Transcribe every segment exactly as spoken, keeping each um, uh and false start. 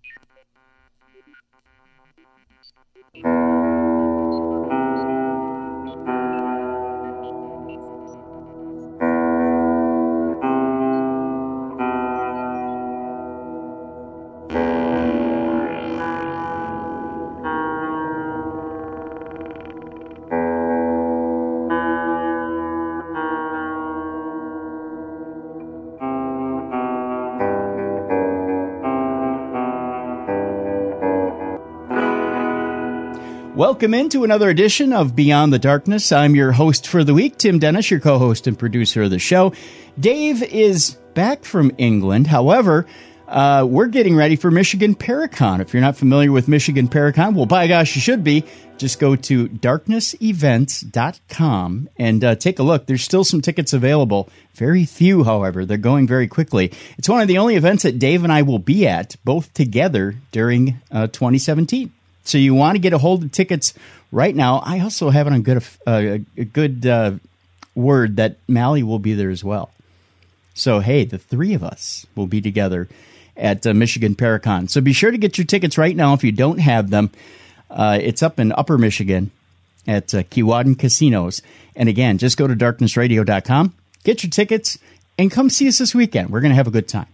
Welcome into another edition of Beyond the Darkness. I'm your host for the week, Tim Dennis, your co-host and producer of the show. Dave is back from England. However, uh, we're getting ready for Michigan Paracon. If you're not familiar with Michigan Paracon, well, by gosh, you should be. Just go to darkness events dot com and uh, take a look. There's still some tickets available. Very few, however. They're going very quickly. It's one of the only events that Dave and I will be at, both together, during uh, twenty seventeen. So you want to get a hold of tickets right now. I also have it on good, uh, a good uh, word that Mally will be there as well. So, hey, the three of us will be together at uh, Michigan Paracon. So be sure to get your tickets right now if you don't have them. Uh, it's up in Upper Michigan at uh, Keewatin Casinos. And again, just go to darkness radio dot com, get your tickets, and come see us this weekend. We're going to have a good time.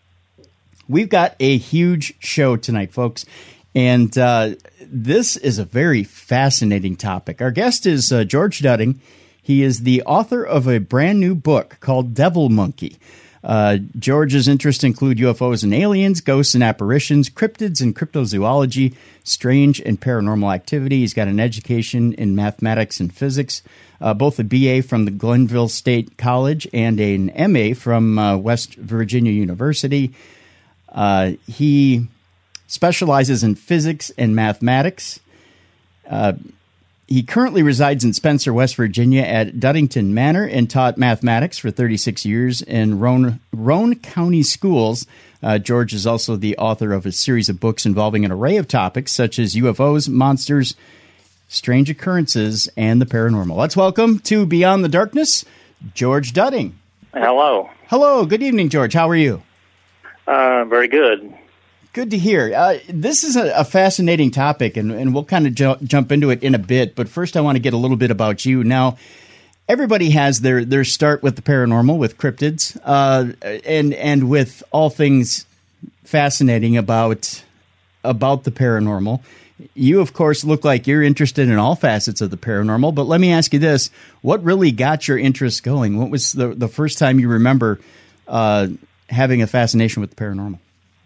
We've got a huge show tonight, folks. And uh, this is a very fascinating topic. Our guest is uh, George Dudding. He is the author of a brand new book called Devil Monkey. Uh, George's interests include U F Os and aliens, ghosts and apparitions, cryptids and cryptozoology, strange and paranormal activity. He's got an education in mathematics and physics, uh, both a B A from the Glenville State College and an M A from uh, West Virginia University. Uh, he... specializes in physics and mathematics. Uh, he currently resides in Spencer, West Virginia at Duddington Manor and taught mathematics for thirty-six years in Roane, Roane County schools. Uh, George is also the author of a series of books involving an array of topics such as U F Os, monsters, strange occurrences, and the paranormal. Let's welcome to Beyond the Darkness, George Dudding. Hello. Hello. Good evening, George. How are you? Uh, very good. Good to hear. Uh, this is a, a fascinating topic, and, and we'll kind of ju- jump into it in a bit. But first, I want to get a little bit about you. Now, everybody has their, their start with the paranormal, with cryptids, uh, and and with all things fascinating about about the paranormal. You, of course, look like you're interested in all facets of the paranormal. But let me ask you this: what really got your interest going? What was the the first time you remember uh, having a fascination with the paranormal?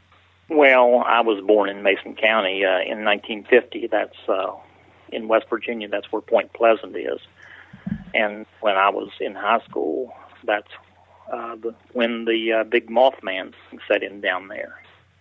Well, I was born in Mason County uh, in nineteen fifty. That's uh, in West Virginia. That's where Point Pleasant is. And when I was in high school, that's uh, the, when the uh, big Mothman set in down there.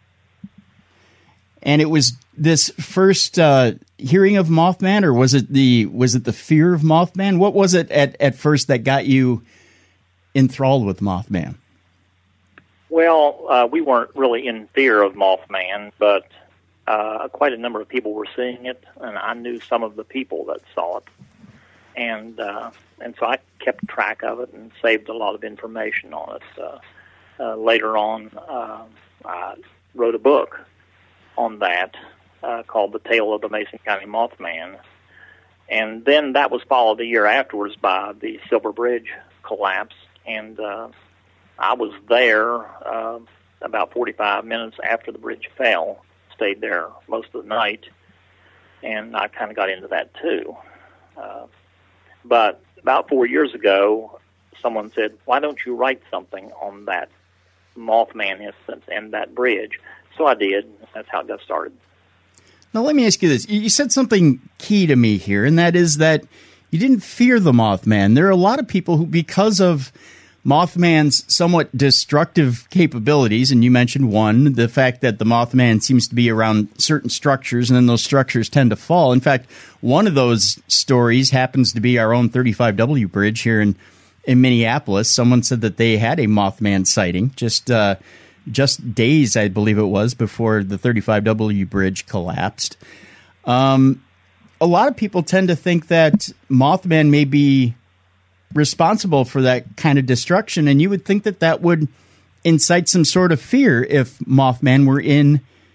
And it was this first uh, hearing of Mothman, or was it the was it the fear of Mothman? What was it at, at first that got you enthralled with Mothman? Well, uh, we weren't really in fear of Mothman, but uh, quite a number of people were seeing it, and I knew some of the people that saw it. And uh, and so I kept track of it and saved a lot of information on it. Uh, uh, later on, uh, I wrote a book on that uh, called The Tale of the Mason County Mothman. And then that was followed a year afterwards by the Silver Bridge collapse, and uh, I was there uh, about forty-five minutes after the bridge fell, stayed there most of the night, and I kind of got into that too. Uh, but about four years ago, someone said, why don't you write something on that Mothman instance and that bridge? So I did. That's how it got started. Now, let me ask you this. You said something key to me here, and that is that you didn't fear the Mothman. There are a lot of people who, because of Mothman's somewhat destructive capabilities, and you mentioned one, the fact that the Mothman seems to be around certain structures, and then those structures tend to fall. In fact, one of those stories happens to be our own thirty-five W bridge here in, in Minneapolis. Someone said that they had a Mothman sighting just uh, just days, I believe it was, before the thirty-five W bridge collapsed. Um, a lot of people tend to think that Mothman may be responsible for that kind of destruction, and you would think that that would incite some sort of fear if Mothman were in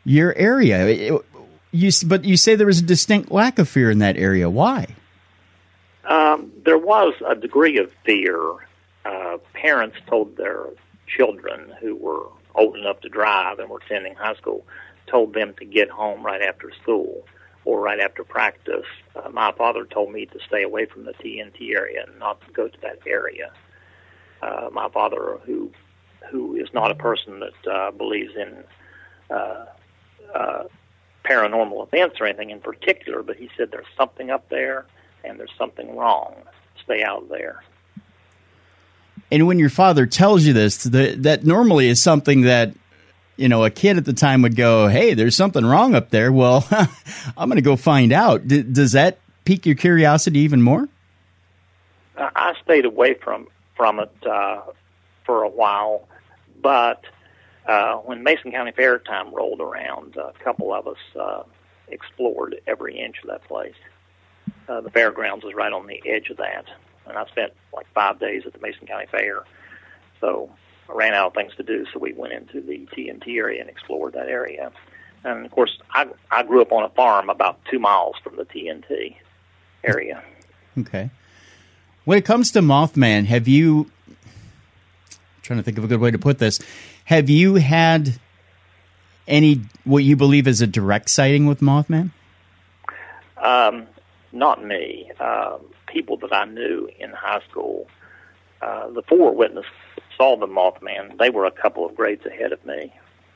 your area. It, you, but you say there was a distinct lack of fear in that area. Why? Um, there was a degree of fear. Uh, parents told their children who were old enough to drive and were attending high school, told them to get home right after school or right after practice. Uh, my father told me to stay away from the T N T area and not to go to that area. Uh, my father, who who is not a person that uh, believes in uh, uh, paranormal events or anything in particular, but he said there's something up there and there's something wrong. Stay out there. And when your father tells you this, the, that normally is something that, you know, a kid at the time would go, hey, there's something wrong up there. Well, I'm going to go find out. D- does that pique your curiosity even more? I stayed away from, from it uh, for a while, but uh, when Mason County Fair time rolled around, a couple of us uh, explored every inch of that place. Uh, the fairgrounds was right on the edge of that. And I spent like five days at the Mason County Fair. So I ran out of things to do, so we went into the T N T area and explored that area. And, of course, I, I grew up on a farm about two miles from the T N T area. Okay. When it comes to Mothman, have you, I'm trying to think of a good way to put this, have you had any, what you believe is a direct sighting with Mothman? Um, not me. Um, people that I knew in high school, uh, the four witnesses saw the Mothman. They were a couple of grades ahead of me.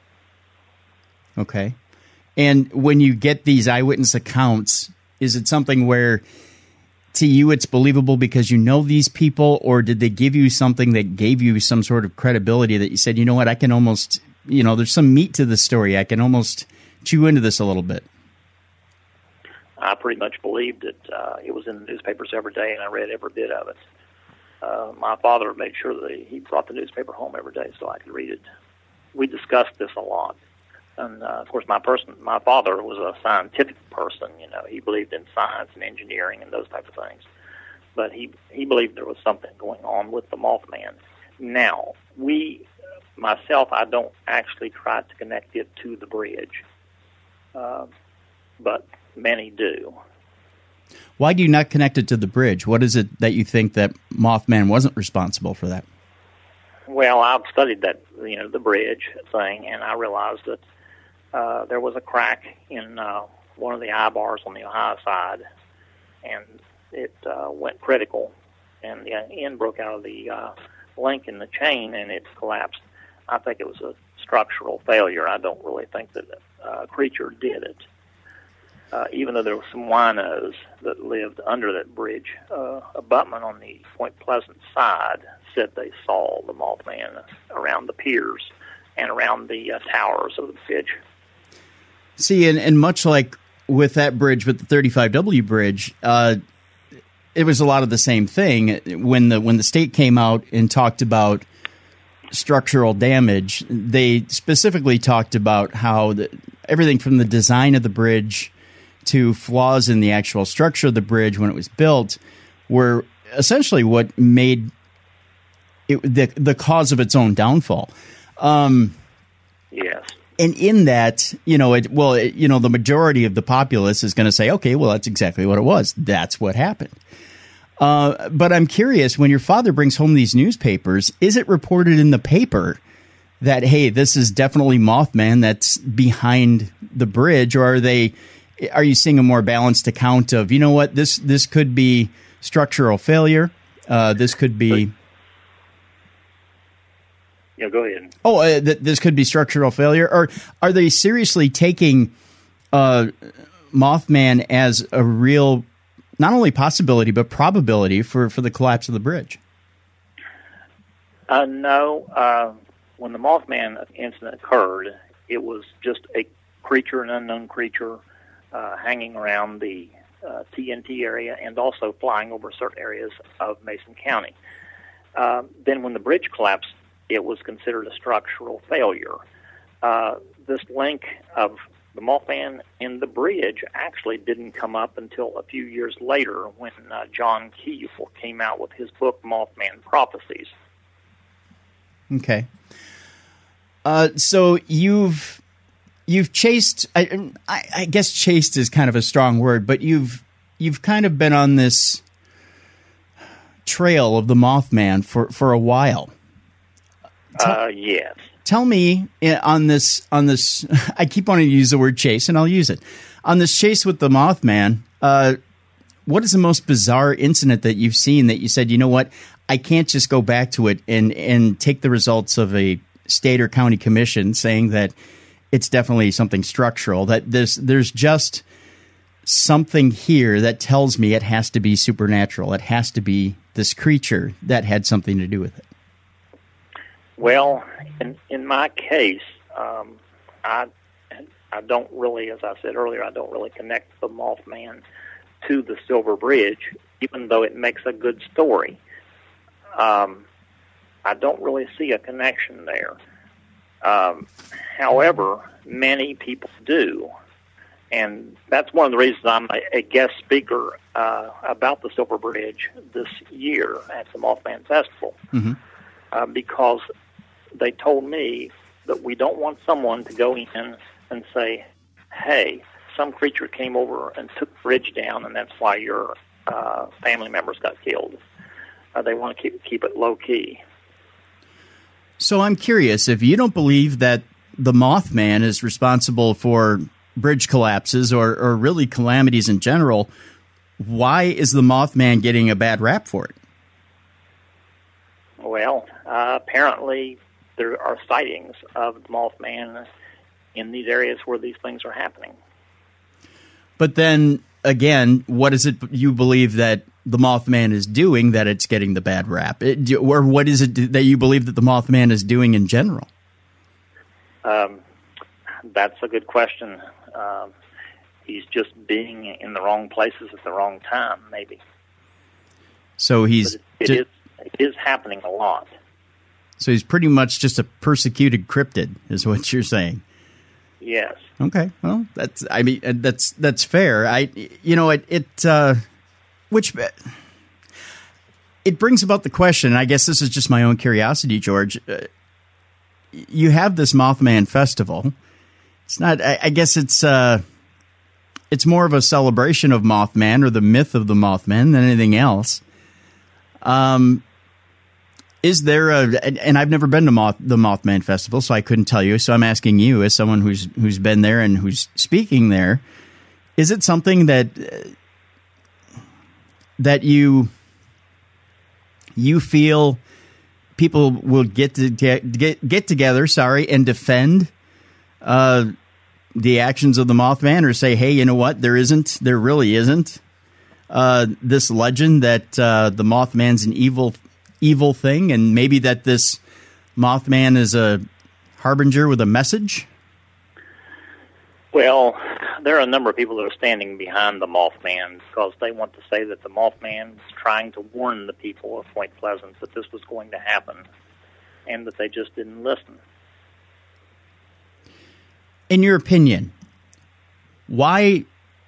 Okay. And when you get these eyewitness accounts, is it something where to you it's believable because you know these people, or did they give you something that gave you some sort of credibility that you said, you know what, I can almost, you know, there's some meat to the story. I can almost chew into this a little bit. I pretty much believed it. Uh, it was in the newspapers every day, and I read every bit of it. Uh, my father made sure that he, he brought the newspaper home every day so I could read it. We discussed this a lot. And, uh, of course, my person, my father was a scientific person. You know, he believed in science and engineering and those type of things. But he, he believed there was something going on with the Mothman. Now, we, myself, I don't actually try to connect it to the bridge. Uh, but many do. Why do you not connect it to the bridge? What is it that you think that Mothman wasn't responsible for that? Well, I've studied that, you know, the bridge thing, and I realized that uh, there was a crack in uh, one of the eye bars on the Ohio side, and it uh, went critical, and the end broke out of the uh, link in the chain, and it collapsed. I think it was a structural failure. I don't really think that a creature did it. Uh, even though there were some winos that lived under that bridge, uh, a buttman on the Point Pleasant side said they saw the Mothman around the piers and around the uh, towers of the bridge. See, and, and much like with that bridge, with the thirty-five W bridge, uh, it was a lot of the same thing. When the when the state came out and talked about structural damage, they specifically talked about how the, everything from the design of the bridge to flaws in the actual structure of the bridge when it was built were essentially what made it the, the cause of its own downfall. Um, yes. And in that, you know, it, well, it, you know, the majority of the populace is going to say, okay, well, that's exactly what it was. That's what happened. Uh, but I'm curious, when your father brings home these newspapers, is it reported in the paper that, hey, this is definitely Mothman that's behind the bridge, or are they... Are you seeing a more balanced account of, you know what, this this could be structural failure? Uh, this could be... Yeah, go ahead. Oh, uh, th- this could be structural failure? Or are they seriously taking uh, Mothman as a real, not only possibility, but probability for, for the collapse of the bridge? Uh, no. Uh, when the Mothman incident occurred, it was just a creature, an unknown creature, Uh, hanging around the uh, T N T area and also flying over certain areas of Mason County. Uh, then when the bridge collapsed, it was considered a structural failure. Uh, this link of the Mothman and the bridge actually didn't come up until a few years later when uh, John Keel came out with his book, Mothman Prophecies. Okay. Uh, so you've... you've chased. I, I, I guess chased is kind of a strong word, but you've you've kind of been on this trail of the Mothman for, for a while. Uh, yes. Tell me on this on this. I keep wanting to use the word chase, and I'll use it on this chase with the Mothman. Uh, what is the most bizarre incident that you've seen that you said, you know what, I can't just go back to it and and take the results of a state or county commission saying that it's definitely something structural, that there's there's just something here that tells me it has to be supernatural. It has to be this creature that had something to do with it. Well, in in my case, um, I I don't really, as I said earlier, I don't really connect the Mothman to the Silver Bridge, even though it makes a good story. Um, I don't really see a connection there. Um, however, many people do, and that's one of the reasons I'm a, a guest speaker uh, about the Silver Bridge this year at the Mothman Festival, mm-hmm. uh, because they told me that we don't want someone to go in and say, hey, some creature came over and took the bridge down, and that's why your uh, family members got killed. Uh, they want to keep keep it low-key. So I'm curious, if you don't believe that the Mothman is responsible for bridge collapses or, or really calamities in general, why is the Mothman getting a bad rap for it? Well, uh, apparently there are sightings of the Mothman in these areas where these things are happening. But then, again, what is it you believe that the Mothman is doing that it's getting the bad rap? It, or what is it that you believe that the Mothman is doing in general? Um, that's a good question. Um, he's just being in the wrong places at the wrong time, maybe. So he's... But it, it, ju- is, it is happening a lot. So he's pretty much just a persecuted cryptid, is what you're saying. Yes. Okay. Well, that's. I mean, that's that's fair. I. You know, it. It. Uh, which. It brings about the question. And I guess this is just my own curiosity, George. Uh, you have this Mothman festival. It's not. I, I guess it's. Uh, it's more of a celebration of Mothman or the myth of the Mothman than anything else. Um. Is there a, and I've never been to Moth, the Mothman Festival, so I couldn't tell you. So I'm asking you, as someone who's who's been there and who's speaking there, is it something that uh, that you you feel people will get to get get, get together, sorry, and defend uh, the actions of the Mothman, or say, hey, you know what, there isn't, there really isn't uh, this legend that uh, the Mothman's an evil. evil thing, and maybe that this Mothman is a harbinger with a message? Well, there are a number of people that are standing behind the Mothman because they want to say that the Mothman was trying to warn the people of Point Pleasant that this was going to happen and that they just didn't listen. In your opinion, why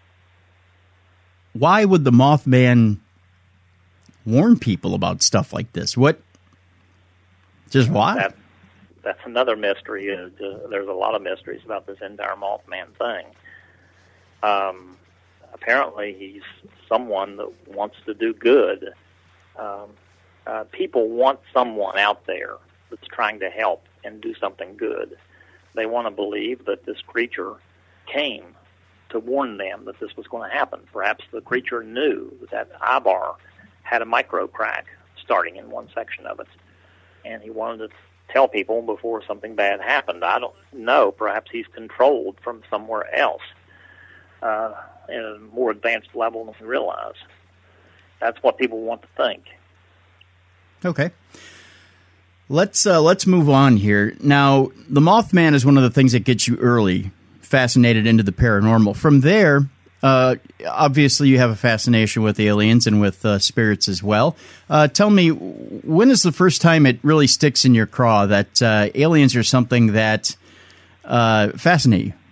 why would the Mothman warn people about stuff like this? What? Just why? That, that's another mystery. Uh, there's a lot of mysteries about this entire Mothman thing. Um, apparently, he's someone that wants to do good. Um, uh, people want someone out there that's trying to help and do something good. They want to believe that this creature came to warn them that this was going to happen. Perhaps the creature knew that Ibar had a micro crack starting in one section of it, and he wanted to tell people before something bad happened. I don't know. Perhaps he's controlled from somewhere else uh, at a more advanced level than we realize. That's what people want to think. Okay. Let's uh, let's move on here. Now, the Mothman is one of the things that gets you early fascinated into the paranormal. From there, Uh, obviously, you have a fascination with aliens and with uh, spirits as well. Uh, tell me, when is the first time it really sticks in your craw that uh, aliens are something that uh, fascinate you?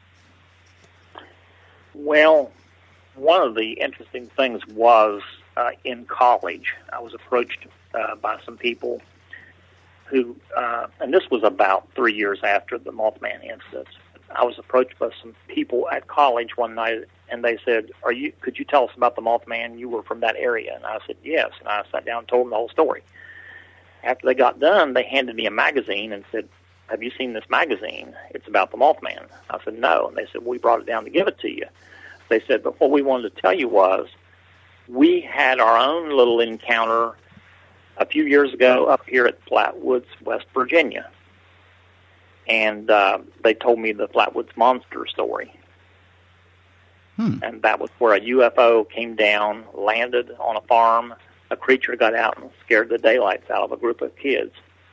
Well, one of the interesting things was uh, in college, I was approached uh, by some people who, uh, and this was about three years after the Mothman incident, I was approached by some people at college one night, and they said, "Are you? Could you tell us about the Mothman? You were from that area." And I said, "Yes." And I sat down and told them the whole story. After they got done, they handed me a magazine and said, "Have you seen this magazine? It's about the Mothman." I said, "No." And they said, "We brought it down to give it to you." They said, "But what we wanted to tell you was we had our own little encounter a few years ago up here at Flatwoods, West Virginia." And uh, they told me the Flatwoods Monster story. Hmm. And that was where a U F O came down, landed on a farm, a creature got out and scared the daylights out of a group of kids.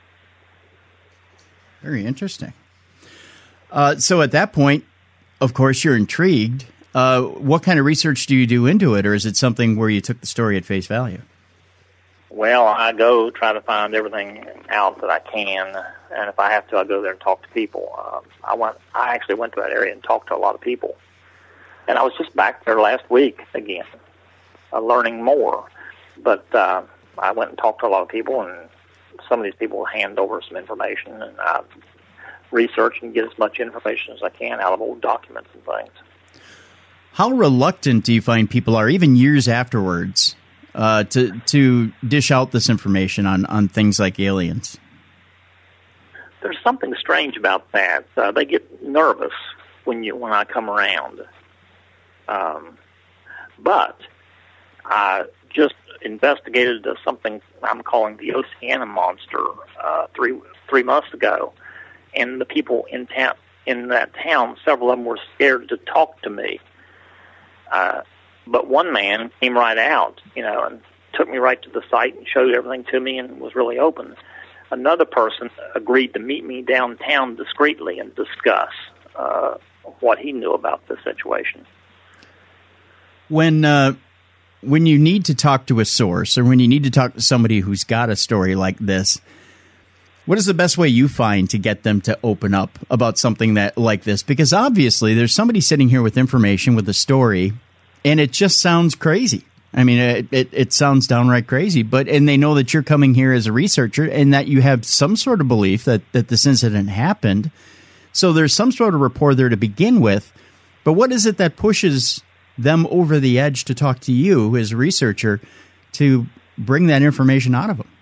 Very interesting. Uh, so at that point, of course, you're intrigued. Uh, what kind of research do you do into it, or is it something where you took the story at face value? Well, I go try to find everything out that I can, and if I have to, I go there and talk to people. Um, I went. I actually went to that area and talked to a lot of people, and I was just back there last week again, uh, learning more. But uh, I went and talked to a lot of people, and some of these people hand over some information, and I research and get as much information as I can out of old documents and things. How reluctant do you find people are, even years afterwards, uh, to to dish out this information on, on things like aliens? There's something strange about that. Uh, they get nervous when you when I come around. Um, but I just investigated uh, something I'm calling the Oceana Monster uh, three three months ago, and the people in town in that town, several of them were scared to talk to me. Uh, but one man came right out, you know, and took me right to the site and showed everything to me and was really open. Another person agreed to meet me downtown discreetly and discuss uh, what he knew about the situation. When uh, when you need to talk to a source, or when you need to talk to somebody who's got a story like this, what is the best way you find to get them to open up about something that like this? Because obviously there's somebody sitting here with information, with a story, and it just sounds crazy. I mean, it, it, it sounds downright crazy, but and they know that you're coming here as a researcher and that you have some sort of belief that, that this incident happened. So there's some sort of rapport there to begin with. But what is it that pushes them over the edge to talk to you as a researcher to bring that information out of them?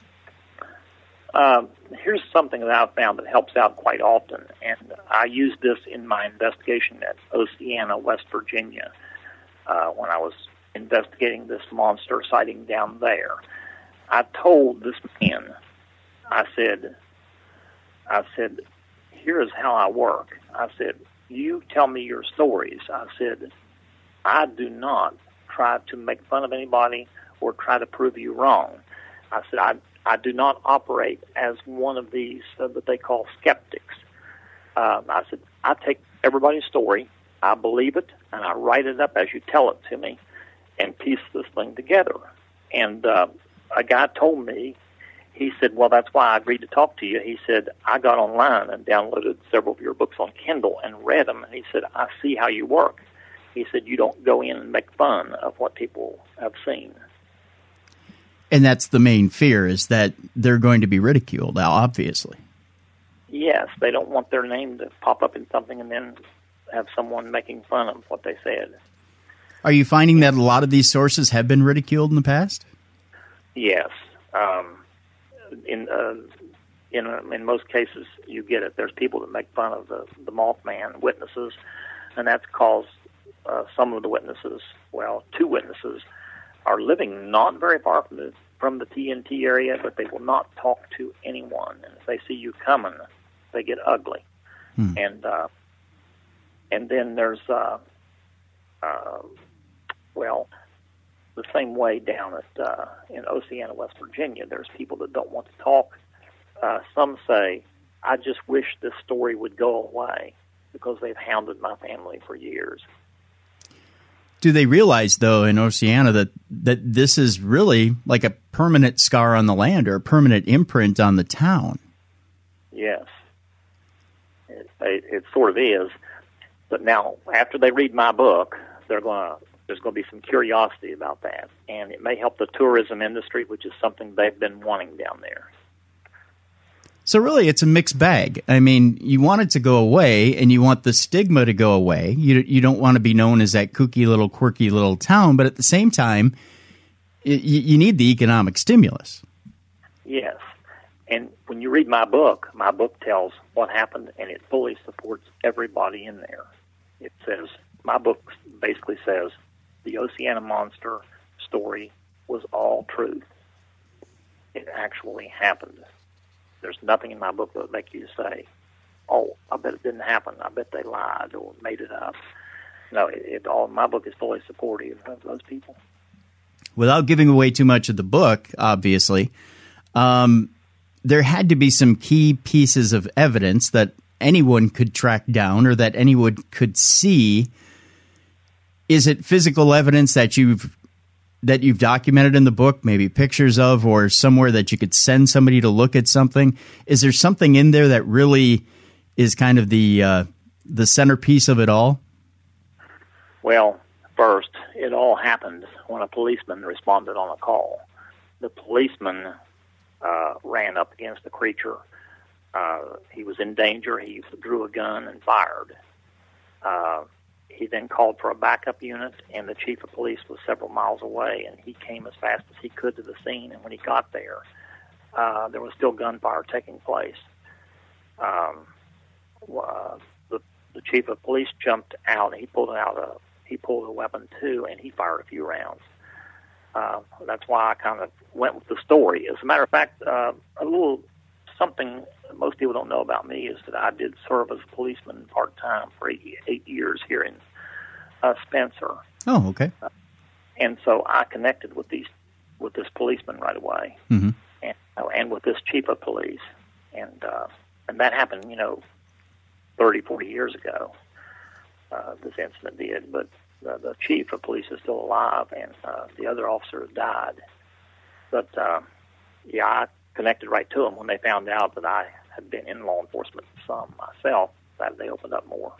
Uh, here's something that I've found that helps out quite often, and I used this in my investigation at Oceana, West Virginia, uh, when I was investigating this monster sighting down there. I told this man, I said, I said, here's how I work. I said, you tell me your stories. I said, I do not try to make fun of anybody or try to prove you wrong. I said, I I do not operate as one of these uh, that they call skeptics. Uh, I said, I take everybody's story, I believe it, and I write it up as you tell it to me and piece this thing together. And uh, a guy told me, he said, well, that's why I agreed to talk to you. He said, I got online and downloaded several of your books on Kindle and read them. And he said, I see how you work. He said, you don't go in and make fun of what people have seen. And that's the main fear, is that they're going to be ridiculed, obviously. Yes, they don't want their name to pop up in something and then have someone making fun of what they said. Are you finding that a lot of these sources have been ridiculed in the past? Yes. Um, in uh, in uh, in most cases, you get it. There's people that make fun of the, the Mothman witnesses, and that's caused uh, some of the witnesses, well, two witnesses, are living not very far from the from the T N T area, but they will not talk to anyone. And if they see you coming, they get ugly. Hmm. And uh, and then there's uh, uh, well, the same way down at uh, in Oceana, West Virginia. There's people that don't want to talk. Uh, some say, "I just wish this story would go away," because they've hounded my family for years. Do they realize, though, in Oceana that, that this is really like a permanent scar on the land or a permanent imprint on the town? Yes. It, it, it sort of is. But now, after they read my book, they're going to there's going to be some curiosity about that. And it may help the tourism industry, which is something they've been wanting down there. So really, it's a mixed bag. I mean, you want it to go away, and you want the stigma to go away. You you don't want to be known as that kooky little, quirky little town, but at the same time, you, you need the economic stimulus. Yes, and when you read my book, my book tells what happened, and it fully supports everybody in there. It says, my book basically says, the Oceana Monster story was all truth. It actually happened. There's nothing in my book that would make you say, oh, I bet it didn't happen. I bet they lied or made it up. No, it, it all. My book is fully supportive of those people. Without giving away too much of the book, obviously, um, there had to be some key pieces of evidence that anyone could track down or that anyone could see. Is it physical evidence that you've that you've documented in the book, maybe pictures of, or somewhere that you could send somebody to look at something? Is there something in there that really is kind of the uh, the centerpiece of it all? Well, first, it all happened when a policeman responded on a call. The policeman uh, ran up against the creature. Uh, he was in danger. He drew a gun and fired. Uh, He then called for a backup unit, and the chief of police was several miles away, and he came as fast as he could to the scene. And when he got there, uh, there was still gunfire taking place. Um, uh, the, the chief of police jumped out, and he pulled out a he pulled a weapon too, and he fired a few rounds. Uh, that's why I kind of went with the story. As a matter of fact, uh, a little something most people don't know about me is that I did serve as a policeman part-time for eight, eight years here in uh, Spencer. Oh, okay. Uh, and so I connected with these with this policeman right away, mm-hmm. and uh, and with this chief of police, and uh, and that happened, you know, thirty, forty years ago. Uh, this incident did, but uh, the chief of police is still alive, and uh, the other officer died. But uh, yeah, I connected right to them when they found out that I had been in law enforcement some myself. That they opened up more,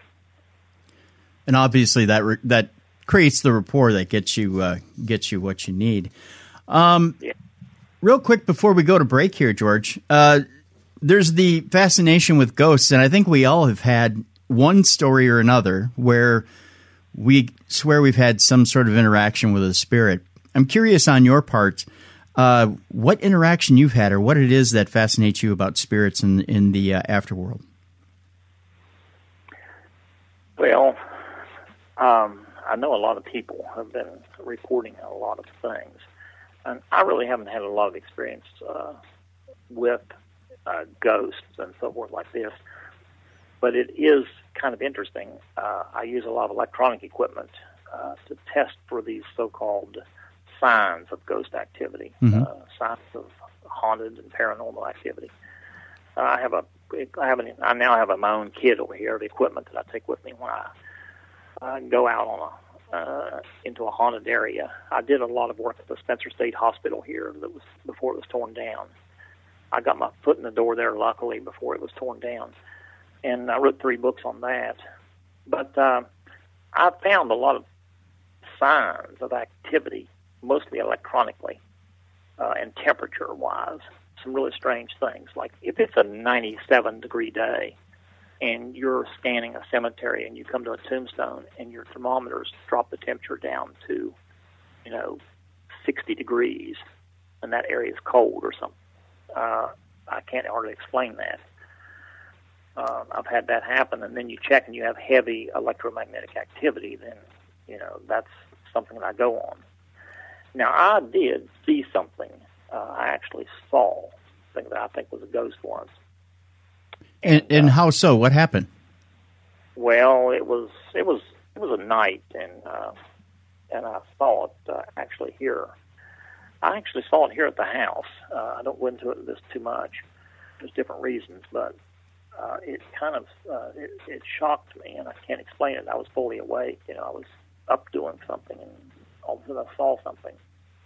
and obviously that re- that creates the rapport that gets you uh, gets you what you need. Um, yeah. Real quick before we go to break here, George, uh, there's the fascination with ghosts, and I think we all have had one story or another where we swear we've had some sort of interaction with a spirit. I'm curious on your part. Uh, what interaction you've had, or what it is that fascinates you about spirits in in the uh, afterworld? Well, um, I know a lot of people have been reporting a lot of things, and I really haven't had a lot of experience uh, with uh, ghosts and so forth like this. But it is kind of interesting. Uh, I use a lot of electronic equipment uh, to test for these so-called signs of ghost activity, mm-hmm. uh, signs of haunted and paranormal activity. Uh, I have a, I have an, I now have a, my own kit over here of equipment that I take with me when I uh, go out on a uh, into a haunted area. I did a lot of work at the Spencer State Hospital here that was before it was torn down. I got my foot in the door there, luckily, before it was torn down, and I wrote three books on that. But uh, I found a lot of signs of activity, mostly electronically uh, and temperature-wise, some really strange things. Like if it's a ninety-seven degree day and you're scanning a cemetery and you come to a tombstone and your thermometers drop the temperature down to, you know, sixty degrees, and that area is cold or something. Uh, I can't hardly explain that. Uh, I've had that happen, and then you check and you have heavy electromagnetic activity, then, you know, that's something that I go on. Now, I did see something. Uh, I actually saw something that I think was a ghost once. And, and, and uh, how so? What happened? Well, it was it was it was a night, and uh, and I saw it uh, actually here. I actually saw it here at the house. Uh, I don't go into it this too much. There's different reasons, but uh, it kind of uh, it, it shocked me, and I can't explain it. I was fully awake, you know. I was up doing something, and all of a sudden I saw something.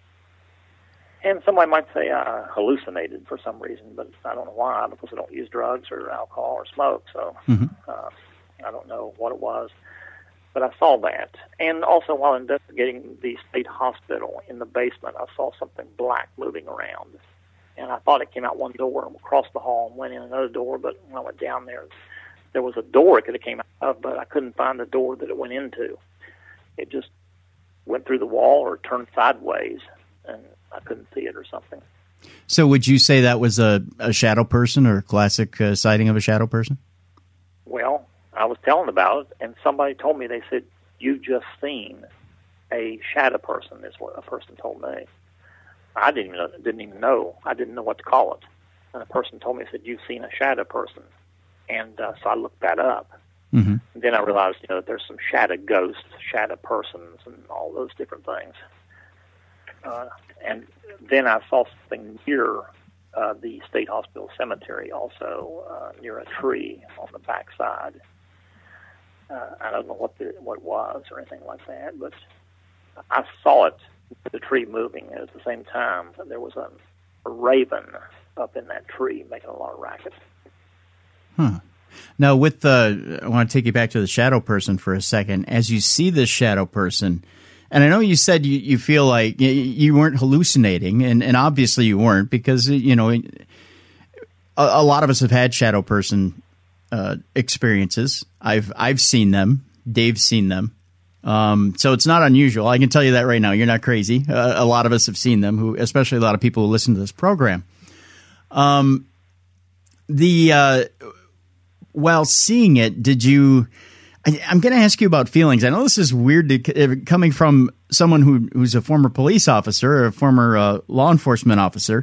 And somebody might say I hallucinated for some reason, but I don't know why, because I don't use drugs or alcohol or smoke, so mm-hmm. uh, I don't know what it was. But I saw that. And also while investigating the state hospital in the basement, I saw something black moving around. and I thought it came out one door and across the hall and went in another door. But when I went down there, there was a door it could have came out of, but I couldn't find the door that it went into. It just went through the wall or turned sideways, and I couldn't see it or something. So would you say that was a, a shadow person or a classic uh, sighting of a shadow person? Well, I was telling about it, and somebody told me, they said, "You just seen a shadow person," is what a person told me. I didn't even know, didn't even know. I didn't know what to call it. And a person told me, said, "You've seen a shadow person." And uh, so I looked that up. Mm-hmm. And then I realized, you know, that there's some shadow ghosts, shadow persons, and all those different things. Uh, and then I saw something near uh, the State Hospital Cemetery, also uh, near a tree on the backside. Uh, I don't know what the, what it was or anything like that, but I saw it, the tree moving, and at the same time there was a, a raven up in that tree making a lot of racket. Huh. Now, with the, I want to take you back to the shadow person for a second. As you see this shadow person, and I know you said you, you feel like you, you weren't hallucinating, and, and obviously you weren't, because, you know, a, a lot of us have had shadow person uh, experiences. I've I've seen them. Dave's seen them. Um, so it's not unusual. I can tell you that right now. You're not crazy. Uh, a lot of us have seen them, who, especially a lot of people who listen to this program. Um, the uh, while seeing it, did you? I, I'm going to ask you about feelings. I know this is weird to, coming from someone who who's a former police officer or a former uh, law enforcement officer.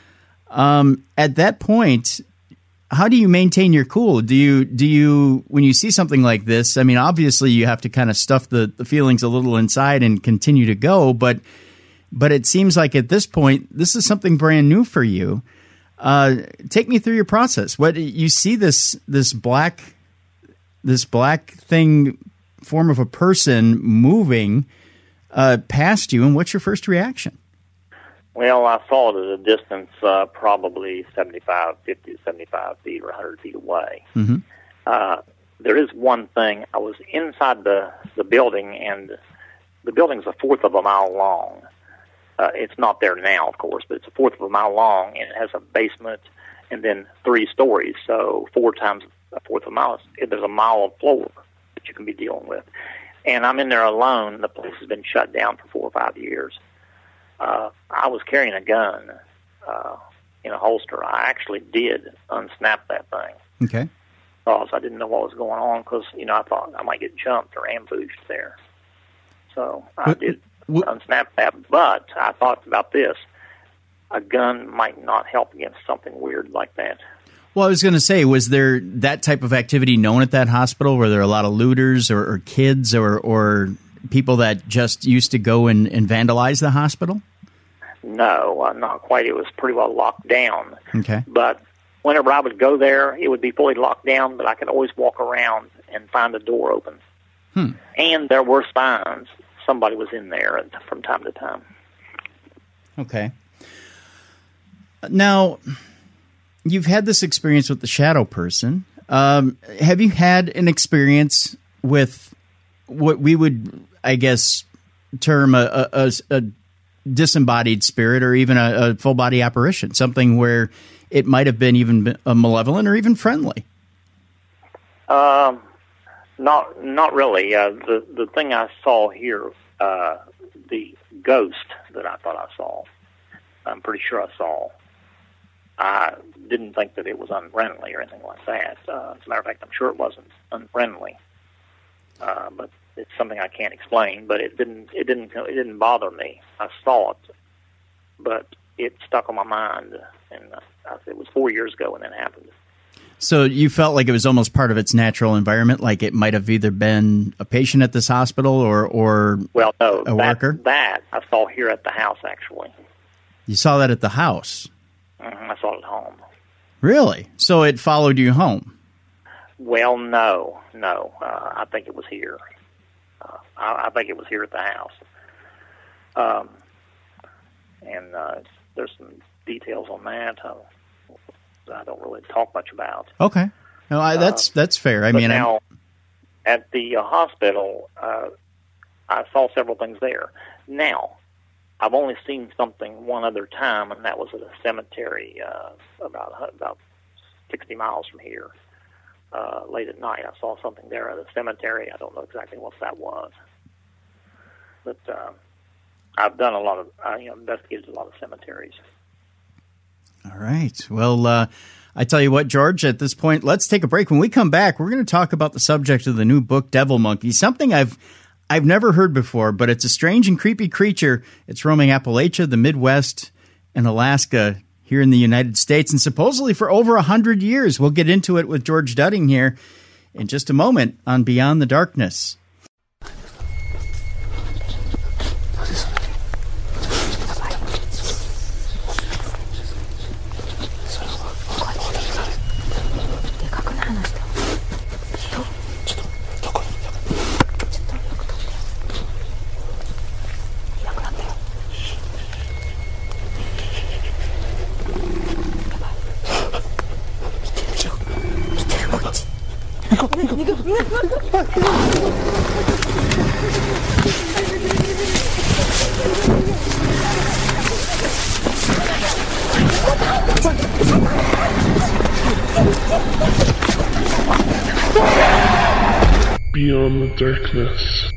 Um, at that point, how do you maintain your cool? Do you do you when you see something like this? I mean, obviously you have to kind of stuff the, the feelings a little inside and continue to go, but but it seems like at this point this is something brand new for you. Uh, take me through your process. What you see this this black this black thing form of a person moving uh, past you, and what's your first reaction? Well, I saw it at a distance, uh, probably seventy-five, fifty, seventy-five feet or one hundred feet away. Mm-hmm. Uh, there is one thing. I was inside the, the building, and the building's a fourth of a mile long. Uh, it's not there now, of course, but it's a fourth of a mile long, and it has a basement and then three stories. So four times a fourth of a mile, there's a mile of floor that you can be dealing with. And I'm in there alone. The place has been shut down for four or five years. Uh, I was carrying a gun uh, in a holster. I actually did unsnap that thing. Okay. Because I didn't know what was going on, because, you know, I thought I might get jumped or ambushed there. So I what, did what, unsnap that. But I thought about this. A gun might not help against something weird like that. Well, I was going to say, was there that type of activity known at that hospital? Were there a lot of looters or, or kids or, or people that just used to go and, and vandalize the hospital? No, uh, not quite. It was pretty well locked down. Okay. But whenever I would go there, it would be fully locked down, but I could always walk around and find a door open. Hmm. And there were signs. Somebody was in there from time to time. Okay. Now, you've had this experience with the shadow person. Um, have you had an experience with what we would, I guess, term a, a, a disembodied spirit or even a, a full body apparition, something where it might have been even a malevolent or even friendly? Um, not not really. Uh, the the thing I saw here, uh, the ghost that I thought I saw, I'm pretty sure I saw. I didn't think that it was unfriendly or anything like that. Uh, as a matter of fact, I'm sure it wasn't unfriendly. Uh, but it's something I can't explain. But it didn't. It didn't. It didn't bother me. I saw it, but it stuck on my mind, and uh, it was four years ago when that happened. So you felt like it was almost part of its natural environment, like it might have either been a patient at this hospital or or well, no, a that, worker. That I saw here at the house. Actually, you saw that at the house. Mm-hmm, I saw it at home. Really? So it followed you home? Well, no, no. Uh, I think it was here. Uh, I, I think it was here at the house. Um, and uh, there's some details on that uh, I don't really talk much about. Okay. No, I, that's uh, that's fair. I but mean, now I'm... at the uh, hospital, uh, I saw several things there. Now, I've only seen something one other time, and that was at a cemetery uh, about about sixty miles from here. Uh, late at night, I saw something there at a cemetery. I don't know exactly what that was, but uh, I've done a lot of, I you know, investigated a lot of cemeteries. All right. Well, uh, I tell you what, George, at this point, let's take a break. When we come back, we're going to talk about the subject of the new book, Devil Monkey, something I've I've never heard before, but it's a strange and creepy creature. It's roaming Appalachia, the Midwest, and Alaska here in the United States, and supposedly for over a hundred years. We'll get into it with George Dudding here in just a moment on Beyond the Darkness. Beyond the Darkness.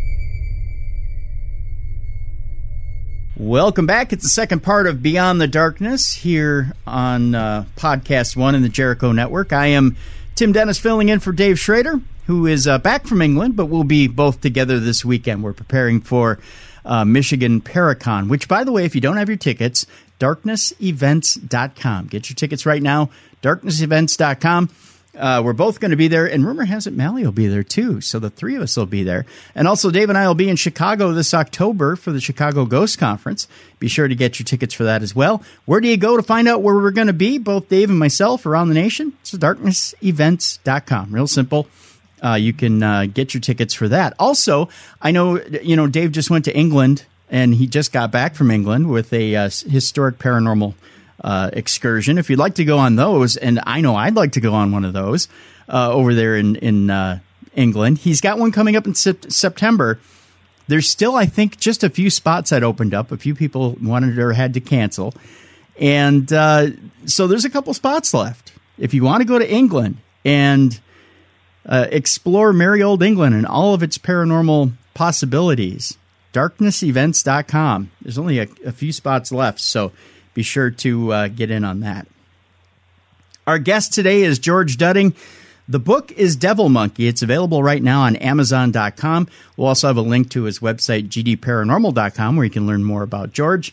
Welcome back. It's the second part of Beyond the Darkness here on uh, Podcast One in the Jericho Network. I am Tim Dennis filling in for Dave Schrader, who is uh, back from England, but we'll be both together this weekend. We're preparing for uh, Michigan Paracon, which, by the way, if you don't have your tickets, darkness events dot com. Get your tickets right now, darkness events dot com. Uh, we're both going to be there, and rumor has it Mally will be there too, so the three of us will be there. And also, Dave and I will be in Chicago this October for the Chicago Ghost Conference. Be sure to get your tickets for that as well. Where do you go to find out where we're going to be, both Dave and myself, around the nation? It's darkness events dot com. Real simple. Uh, you can uh, get your tickets for that. Also, I know, you know, Dave just went to England, and he just got back from England with a uh, historic paranormal Uh, excursion. If you'd like to go on those, and I know I'd like to go on one of those uh, over there in in uh, England. He's got one coming up in sep- September. There's still, I think, just a few spots that opened up. A few people wanted or had to cancel, and uh, so there's a couple spots left. If you want to go to England and uh, explore merry old England and all of its paranormal possibilities, darkness events dot com. There's only a, a few spots left, so be sure to uh, get in on that. Our guest today is George Dudding. The book is Devil Monkey. It's available right now on amazon dot com. We'll also have a link to his website, g d paranormal dot com, where you can learn more about George.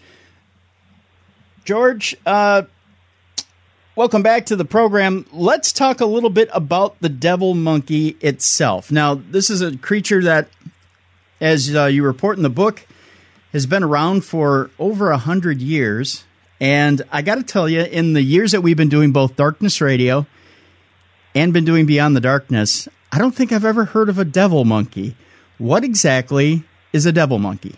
George, uh, welcome back to the program. Let's talk a little bit about the Devil Monkey itself. Now, this is a creature that, as uh, you report in the book, has been around for over a hundred years. And I got to tell you, in the years that we've been doing both Darkness Radio and been doing Beyond the Darkness, I don't think I've ever heard of a devil monkey. What exactly is a devil monkey?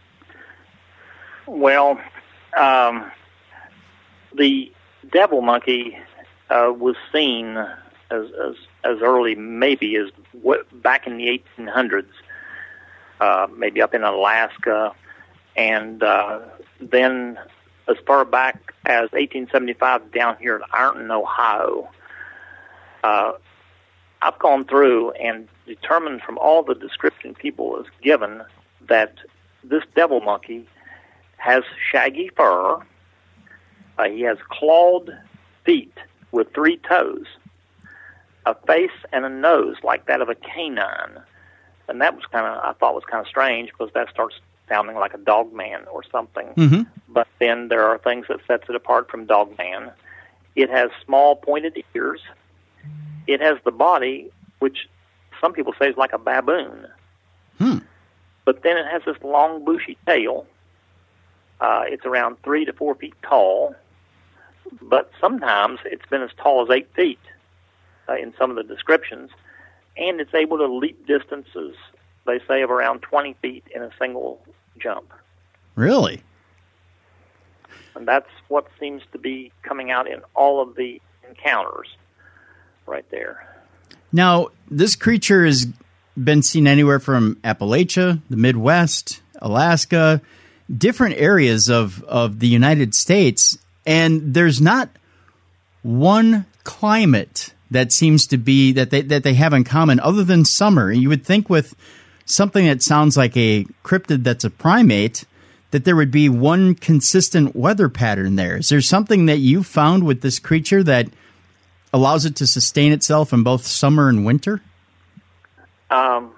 Well, um, the devil monkey uh, was seen as, as as early maybe as what, back in the eighteen hundreds, uh, maybe up in Alaska, and uh, then as far back as eighteen seventy-five down here in Ironton, Ohio. Uh, I've gone through and determined from all the description people has given that this devil monkey has shaggy fur. Uh, he has clawed feet with three toes, a face and a nose like that of a canine. And that was kind of, I thought was kind of strange because that starts sounding like a dog man or something. Mm-hmm. But then there are things that sets it apart from dog man. It has small pointed ears. It has the body, which some people say is like a baboon. Hmm. But then it has this long, bushy tail. Uh, it's around three to four feet tall. But sometimes it's been as tall as eight feet uh, in some of the descriptions. And it's able to leap distances, they say, of around twenty feet in a single jump. Really? And that's what seems to be coming out in all of the encounters right there. Now, this creature has been seen anywhere from Appalachia, the Midwest, Alaska, different areas of, of the United States, and there's not one climate that seems to be that they that they have in common other than summer. You would think with something that sounds like a cryptid that's a primate that there would be one consistent weather pattern there. Is there something that you found with this creature that allows it to sustain itself in both summer and winter? Um,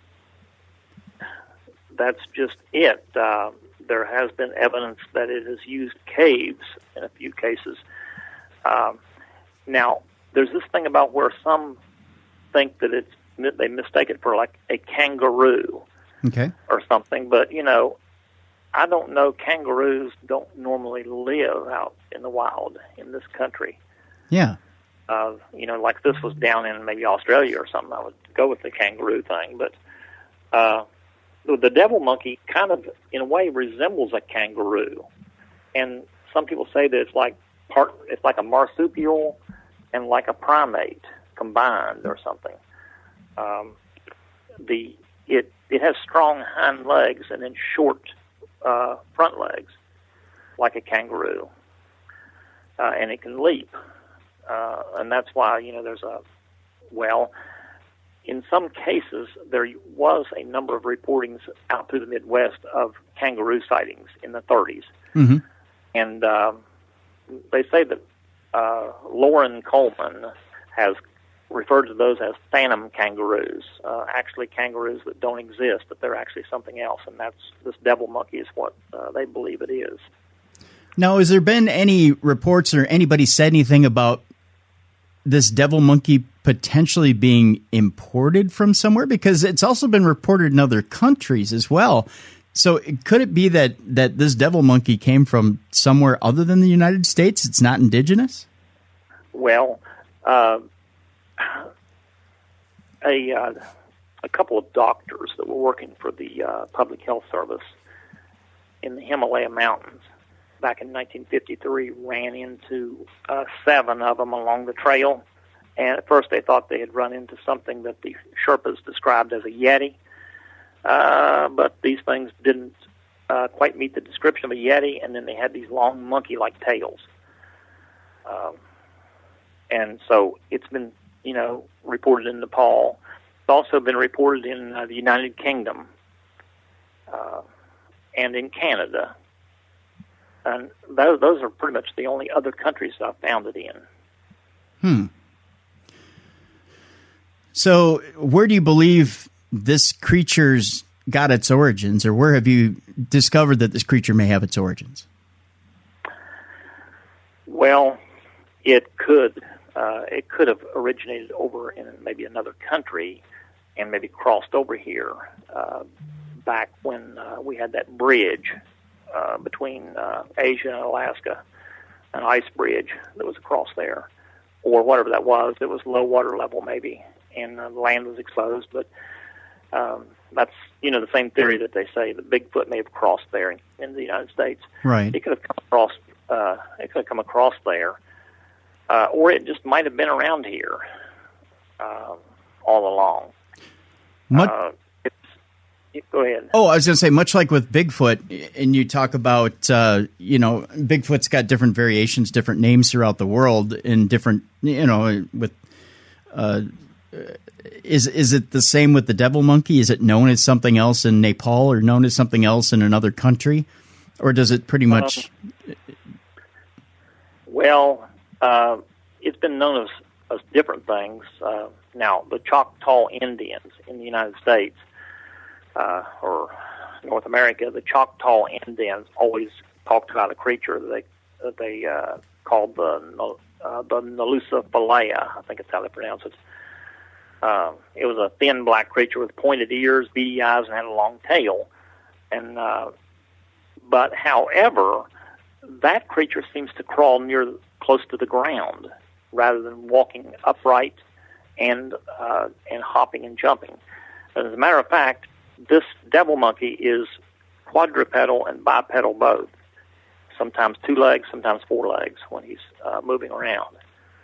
that's just it. Uh, there has been evidence that it has used caves in a few cases. Um, now, there's this thing about where some think that it's they mistake it for like a kangaroo, okay, or something. But you know, I don't know. Kangaroos don't normally live out in the wild in this country. Yeah. Uh, you know, like this was down in maybe Australia or something, I would go with the kangaroo thing. But uh, the devil monkey kind of, in a way, resembles a kangaroo. And some people say that it's like part, it's like a marsupial and like a primate combined or something. Um, the it it has strong hind legs and then short uh, front legs, like a kangaroo, uh, and it can leap. Uh, and that's why, you know, there's a, well, in some cases, there was a number of reportings out through the Midwest of kangaroo sightings in the thirties. Mm-hmm. And um, they say that uh, Lauren Coleman has referred to those as phantom kangaroos, uh, actually kangaroos that don't exist, but they're actually something else. And that's this devil monkey is what uh, they believe it is. Now, has there been any reports or anybody said anything about this devil monkey potentially being imported from somewhere? Because it's also been reported in other countries as well. So could it be that, that this devil monkey came from somewhere other than the United States? It's not indigenous? Well, uh, a, uh, a couple of doctors that were working for the uh, Public Health Service in the Himalaya Mountains back in nineteen fifty-three ran into uh, seven of them along the trail. And at first they thought they had run into something that the Sherpas described as a Yeti. Uh, but these things didn't uh, quite meet the description of a Yeti, and then they had these long monkey-like tails. Um, and so it's been, you know, reported in Nepal. It's also been reported in uh, the United Kingdom uh, and in Canada. And those, those are pretty much the only other countries I've found it in. Hmm. So where do you believe this creature's got its origins, or where have you discovered that this creature may have its origins? Well, it could. Uh, it could have originated over in maybe another country and maybe crossed over here uh, back when uh, we had that bridge Uh, between uh, Asia and Alaska, an ice bridge that was across there, or whatever that was. It was low water level maybe, and uh, the land was exposed. But um, that's, you know, the same theory that they say that Bigfoot may have crossed there in, in the United States. Right. It could have come across. Uh, it could have come across there, uh, or it just might have been around here uh, all along. Much- uh, Go ahead. Oh, I was going to say, much like with Bigfoot, and you talk about, uh, you know, Bigfoot's got different variations, different names throughout the world, in different, you know, with, uh, is is it the same with the devil monkey? Is it known as something else in Nepal or known as something else in another country? Or does it pretty much... Um, well, uh, it's been known as, as different things. Uh, now, the Choctaw Indians in the United States, Uh, or North America, the Choctaw Indians always talked about a creature that they that they uh, called the uh, the Nalusa Falea. I think it's how they pronounce it. Um, it was a thin black creature with pointed ears, beady eyes, and had a long tail. And uh, but however, that creature seems to crawl near close to the ground rather than walking upright and uh, and hopping and jumping. And as a matter of fact, this devil monkey is quadrupedal and bipedal both. Sometimes two legs, sometimes four legs when he's uh, moving around.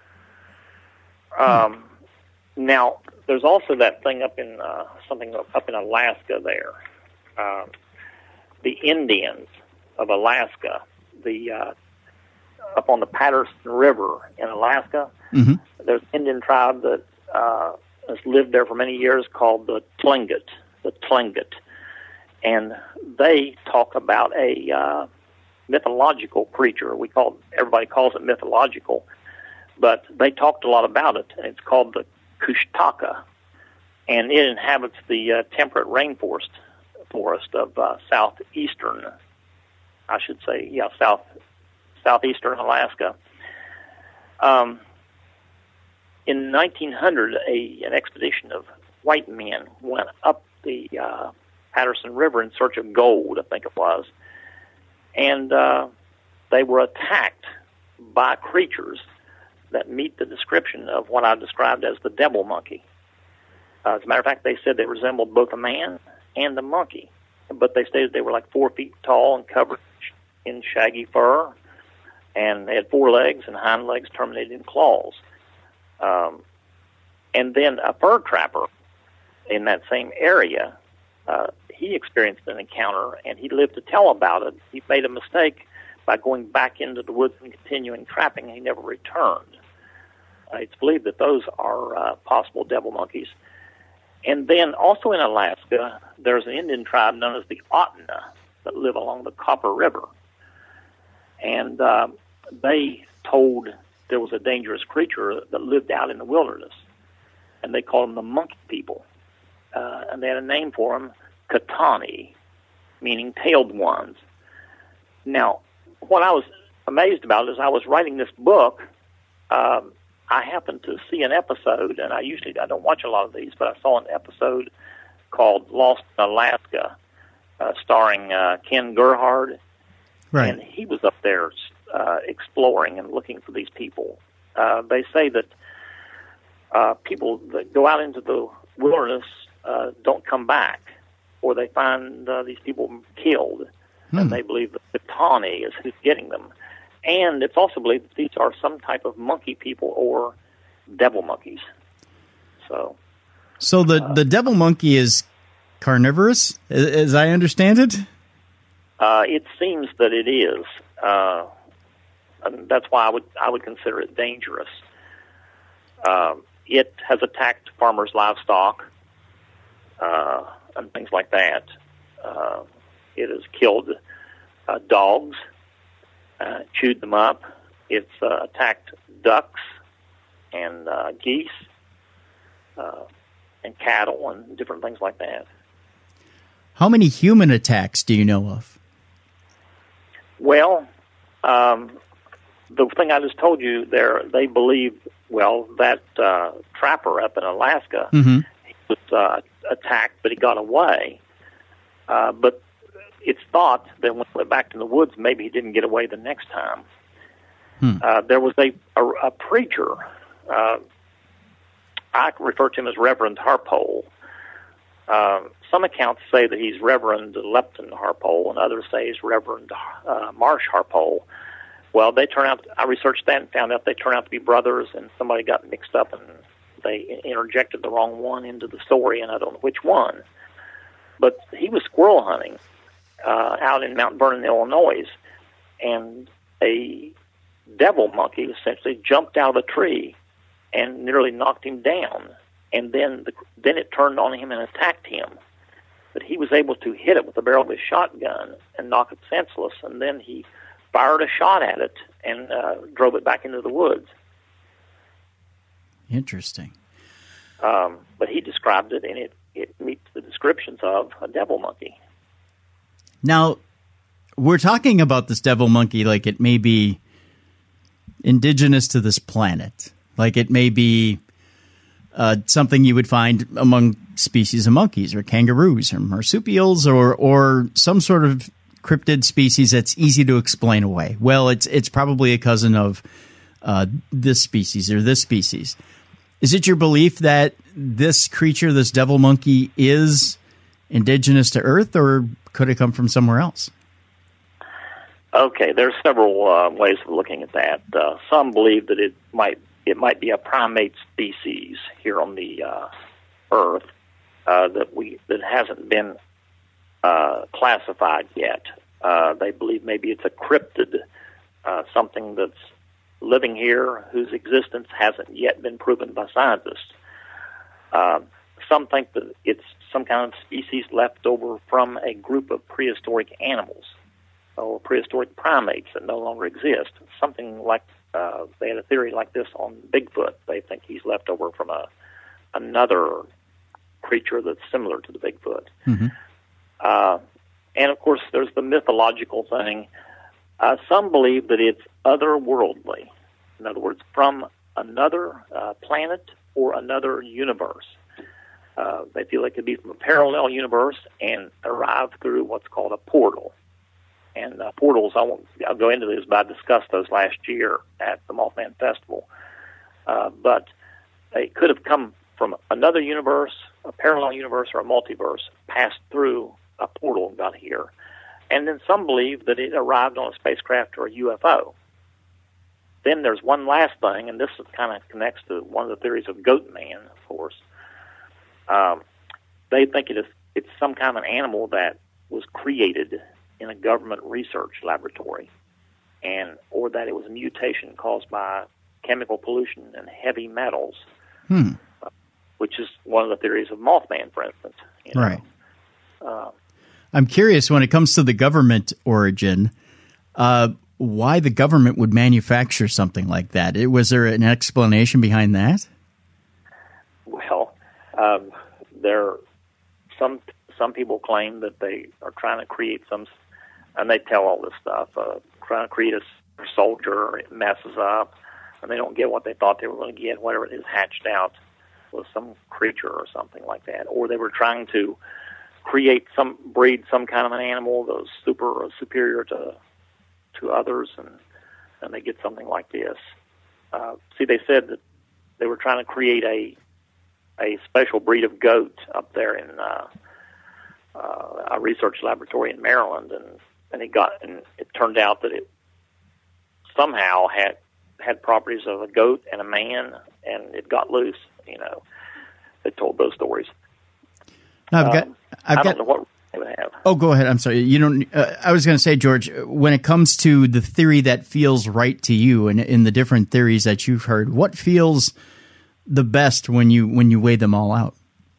Um, now, there's also that thing up in uh, something up in Alaska there. Uh, the Indians of Alaska, the uh, up on the Patterson River in Alaska. Mm-hmm. There's an Indian tribe that uh, has lived there for many years called the Tlingit, the Tlingit. And they talk about a uh, mythological creature. We call everybody calls it mythological, but they talked a lot about it. And it's called the Kushtaka, and it inhabits the uh, temperate rainforest forest of uh, southeastern, I should say, yeah, south southeastern Alaska. Um, in nineteen hundred, a an expedition of white men went up the uh, Patterson River in search of gold, I think it was, and uh, they were attacked by creatures that meet the description of what I described as the devil monkey. Uh, as a matter of fact, they said they resembled both a man and a monkey, but they stated they were like four feet tall and covered in shaggy fur, and they had four legs and hind legs terminated in claws. Um, and then a fur trapper in that same area, uh, he experienced an encounter, and he lived to tell about it. He made a mistake by going back into the woods and continuing trapping, and he never returned. Uh, it's believed that those are uh, possible devil monkeys. And then also in Alaska, there's an Indian tribe known as the Otna that live along the Copper River. And uh, they told there was a dangerous creature that lived out in the wilderness, and they called them the monkey people. Uh, and they had a name for them, Katani, meaning tailed ones. Now, what I was amazed about is I was writing this book. Um, I happened to see an episode, and I usually I don't watch a lot of these, but I saw an episode called Lost in Alaska, uh, starring uh, Ken Gerhard. Right. And he was up there uh, exploring and looking for these people. Uh, they say that uh, people that go out into the wilderness uh, don't come back, or they find uh, these people killed, hmm. and they believe that the Tawny is who's getting them. And it's also believed that these are some type of monkey people or devil monkeys. So, so the, uh, the devil monkey is carnivorous, as I understand it? Uh, it seems that it is. Uh, and that's why I would I would consider it dangerous. Uh, it has attacked farmers' livestock uh, and things like that. Uh, it has killed uh, dogs, uh, chewed them up. It's uh, attacked ducks and uh, geese uh, and cattle and different things like that. How many human attacks do you know of? Well, um, the thing I just told you there, they believe, well, that uh, trapper up in Alaska, mm-hmm. he was uh, attacked, but he got away. Uh, but it's thought that when he went back to the woods, maybe he didn't get away the next time. Hmm. Uh, there was a, a, a preacher, uh, I refer to him as Reverend Harpole. Uh, some accounts say that he's Reverend Lepton Harpole, and others say he's Reverend uh, Marsh Harpole. Well, they turn out, I researched that and found out they turn out to be brothers, and somebody got mixed up and they interjected the wrong one into the story, and I don't know which one. But he was squirrel hunting uh, out in Mount Vernon, Illinois, and a devil monkey essentially jumped out of a tree and nearly knocked him down. And then the, then it turned on him and attacked him. But he was able to hit it with the barrel of his shotgun and knock it senseless, and then he fired a shot at it and uh, drove it back into the woods. Interesting. Um, but he described it, and it, it meets the descriptions of a devil monkey. Now, we're talking about this devil monkey like it may be indigenous to this planet. Like it may be uh, something you would find among species of monkeys or kangaroos or marsupials or or some sort of cryptid species that's easy to explain away. Well, it's it's probably a cousin of uh, this species or this species. Is it your belief that this creature, this devil monkey, is indigenous to Earth, or could it come from somewhere else? Okay, there's several uh, ways of looking at that. Uh, some believe that it might it might be a primate species here on the uh, Earth uh, that we that hasn't been uh, classified yet. Uh, they believe maybe it's a cryptid, uh, something that's living here whose existence hasn't yet been proven by scientists. Uh, some think that it's some kind of species left over from a group of prehistoric animals or prehistoric primates that no longer exist. Something like, uh, they had a theory like this on Bigfoot. They think he's left over from a another creature that's similar to the Bigfoot. Mm-hmm. Uh, and, of course, there's the mythological thing. Uh, some believe that it's otherworldly. In other words, from another uh, planet or another universe. Uh, they feel it could be from a parallel universe and arrive through what's called a portal. And uh, portals, I won't, I'll go into this, but I discussed those last year at the Mothman Festival. Uh, but they could have come from another universe, a parallel universe, or a multiverse, passed through a portal and got here. And then some believe that it arrived on a spacecraft or a U F O. Then there's one last thing, and this kind of connects to one of the theories of Goat Man, of course. Um, they think it is it's some kind of an animal that was created in a government research laboratory, and or that it was a mutation caused by chemical pollution and heavy metals, hmm. uh, which is one of the theories of Mothman, for instance. You know? Right. Uh, I'm curious, when it comes to the government origin, uh, why the government would manufacture something like that. It, was there an explanation behind that? Well, um, there some some people claim that they are trying to create some, and they tell all this stuff, uh, trying to create a soldier, it messes up, and they don't get what they thought they were going to get, whatever it is hatched out was some creature or something like that. Or they were trying to create some, breed some kind of an animal that was super or superior to to others, and, and they get something like this. Uh, see, they said that they were trying to create a a special breed of goat up there in uh, uh, a research laboratory in Maryland, and, and it got and it turned out that it somehow had had properties of a goat and a man, and it got loose. You know, they told those stories. Now, I've got. Um, I've I got. don't know what they would have. Oh, go ahead. I'm sorry. You don't. Uh, I was going to say, George, when it comes to the theory that feels right to you, and in the different theories that you've heard, what feels the best when you when you weigh them all out?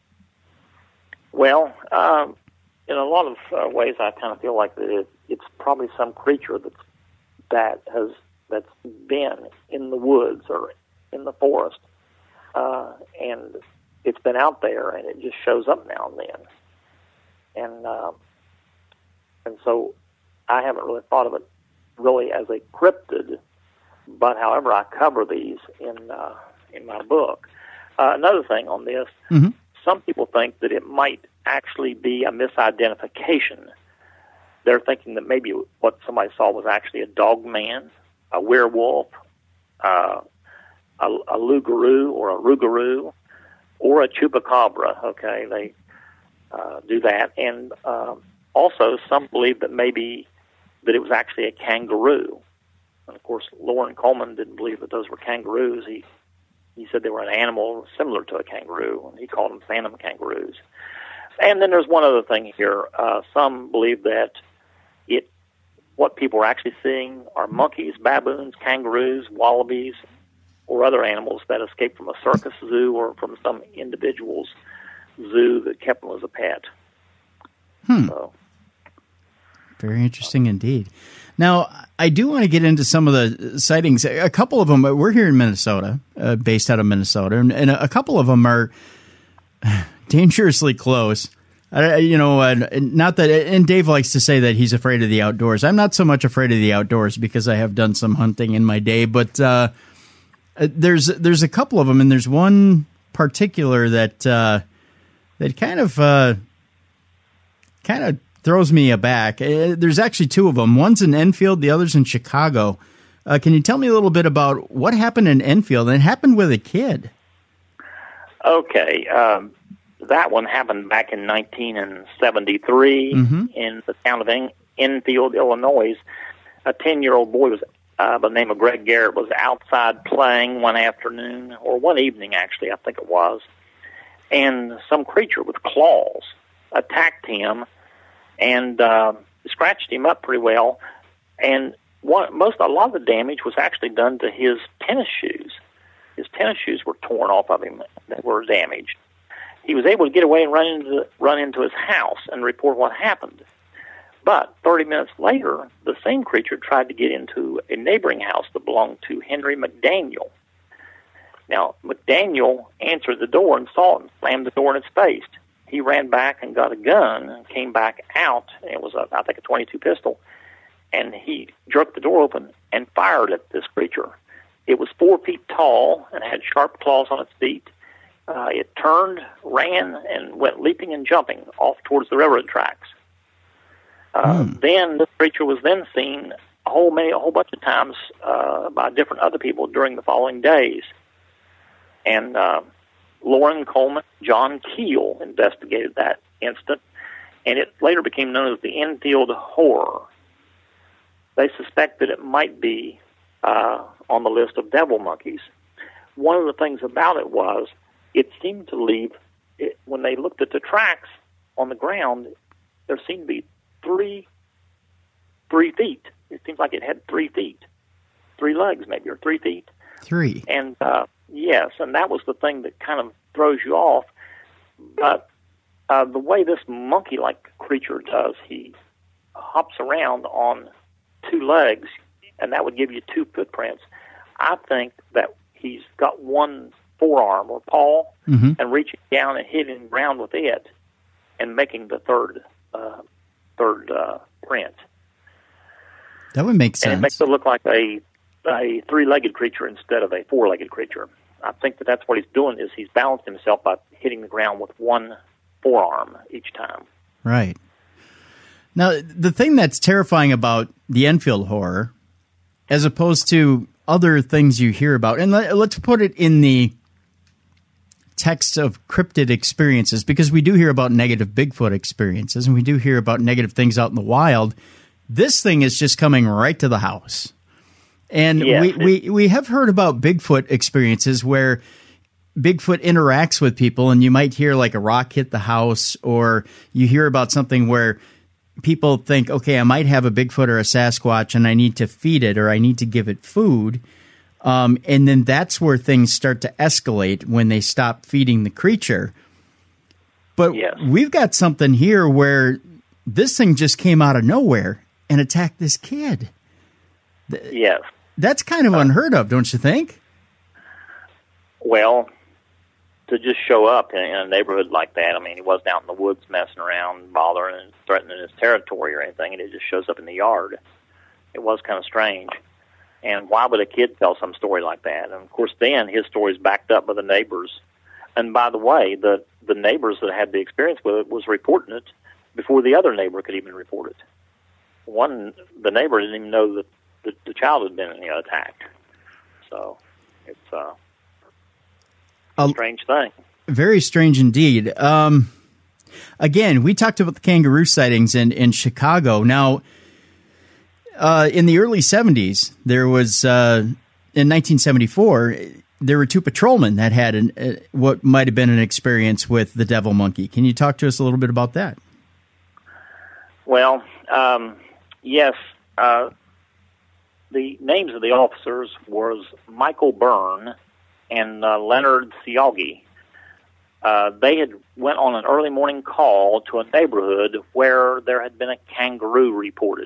Well, um, in a lot of uh, ways, I kind of feel like that it, it's probably some creature that's that has that's been in the woods or in the forest, uh, and it's been out there, and it just shows up now and then, and uh, and so I haven't really thought of it really as a cryptid, but however, I cover these in uh, in my book. Uh, another thing on this, mm-hmm. some people think that it might actually be a misidentification. They're thinking that maybe what somebody saw was actually a dog man, a werewolf, uh, a, a loup-garou or a rougarou, or a chupacabra. Okay, they uh, do that. And um, also some believe that maybe that it was actually a kangaroo. And of course, Loren Coleman didn't believe that those were kangaroos. He he said they were an animal similar to a kangaroo, and he called them phantom kangaroos. And then there's one other thing here. Uh, some believe that it, what people are actually seeing are monkeys, baboons, kangaroos, wallabies, or other animals that escaped from a circus zoo or from some individual's zoo that kept them as a pet. Hmm. So. Very interesting indeed. Now, I do want to get into some of the sightings. A couple of them, we're here in Minnesota, uh, based out of Minnesota, and, and a couple of them are dangerously close. Uh, you know, uh, not that, and Dave likes to say that he's afraid of the outdoors. I'm not so much afraid of the outdoors because I have done some hunting in my day, but uh, there's there's a couple of them, and there's one particular that uh, that kind of uh, kind of throws me aback. Uh, there's actually two of them. One's in Enfield, the other's in Chicago. Uh, can you tell me a little bit about what happened in Enfield? And it happened with a kid. Okay. Um, that one happened back in nineteen seventy-three mm-hmm. in the town of en- Enfield, Illinois. A ten-year-old boy was uh, by the name of Greg Garrett was outside playing one afternoon, or one evening, actually, I think it was, and some creature with claws attacked him and uh, scratched him up pretty well. And one, most a lot of the damage was actually done to his tennis shoes. His tennis shoes were torn off of him that were damaged. He was able to get away and run into run into his house and report what happened. But thirty minutes later, the same creature tried to get into a neighboring house that belonged to Henry McDaniel. Now, McDaniel answered the door and saw it and slammed the door in its face. He ran back and got a gun and came back out. And it was, a, I think, a twenty-two pistol. And he jerked the door open and fired at this creature. It was four feet tall and had sharp claws on its feet. Uh, it turned, ran, and went leaping and jumping off towards the railroad tracks. Uh, mm. Then this creature was then seen a whole many, a whole bunch of times uh, by different other people during the following days. And uh, Lauren Coleman, John Keel investigated that incident, and it later became known as the Enfield Horror. They suspect that it might be uh, on the list of devil monkeys. One of the things about it was it seemed to leave, it, when they looked at the tracks on the ground, there seemed to be three, three feet. It seems like it had three feet, three legs maybe, or three feet. Three. And uh, yes, and that was the thing that kind of throws you off. But uh, the way this monkey-like creature does, he hops around on two legs, and that would give you two footprints. I think that he's got one forearm or paw mm-hmm. and reaching down and hitting the ground with it and making the third uh, third uh, print. That would make sense. And it makes it look like a a three-legged creature instead of a four-legged creature. I think that that's what he's doing, is he's balanced himself by hitting the ground with one forearm each time. Right. Now, the thing that's terrifying about the Enfield Horror, as opposed to other things you hear about, and let, let's put it in the text of cryptid experiences, because we do hear about negative Bigfoot experiences, and we do hear about negative things out in the wild. This thing is just coming right to the house. And yes, we, we, we have heard about Bigfoot experiences where Bigfoot interacts with people, and you might hear like a rock hit the house, or you hear about something where people think, okay, I might have a Bigfoot or a Sasquatch and I need to feed it or I need to give it food. Um, and then that's where things start to escalate when they stop feeding the creature. But yes. we've got something here where this thing just came out of nowhere and attacked this kid. Yes. That's kind of uh, unheard of, don't you think? Well, to just show up in, in a neighborhood like that, I mean, he wasn't out in the woods messing around, bothering and threatening his territory or anything, and it just shows up in the yard. It was kind of strange. And why would a kid tell some story like that? And, of course, then his story's backed up by the neighbors. And, by the way, the, the neighbors that had the experience with it was reporting it before the other neighbor could even report it. One, the neighbor didn't even know that the, the child had been, you know, attacked. So it's uh, a strange thing. Very strange indeed. Um, again, we talked about the kangaroo sightings in, in Chicago. Now, uh, in the early seventies, there was, uh, in nineteen seventy-four, there were two patrolmen that had an, uh, what might have been an experience with the devil monkey. Can you talk to us a little bit about that? Well, um, yes. Uh, the names of the officers was Michael Byrne and uh, Leonard Sialgi. Uh, they had went on an early morning call to a neighborhood where there had been a kangaroo reported.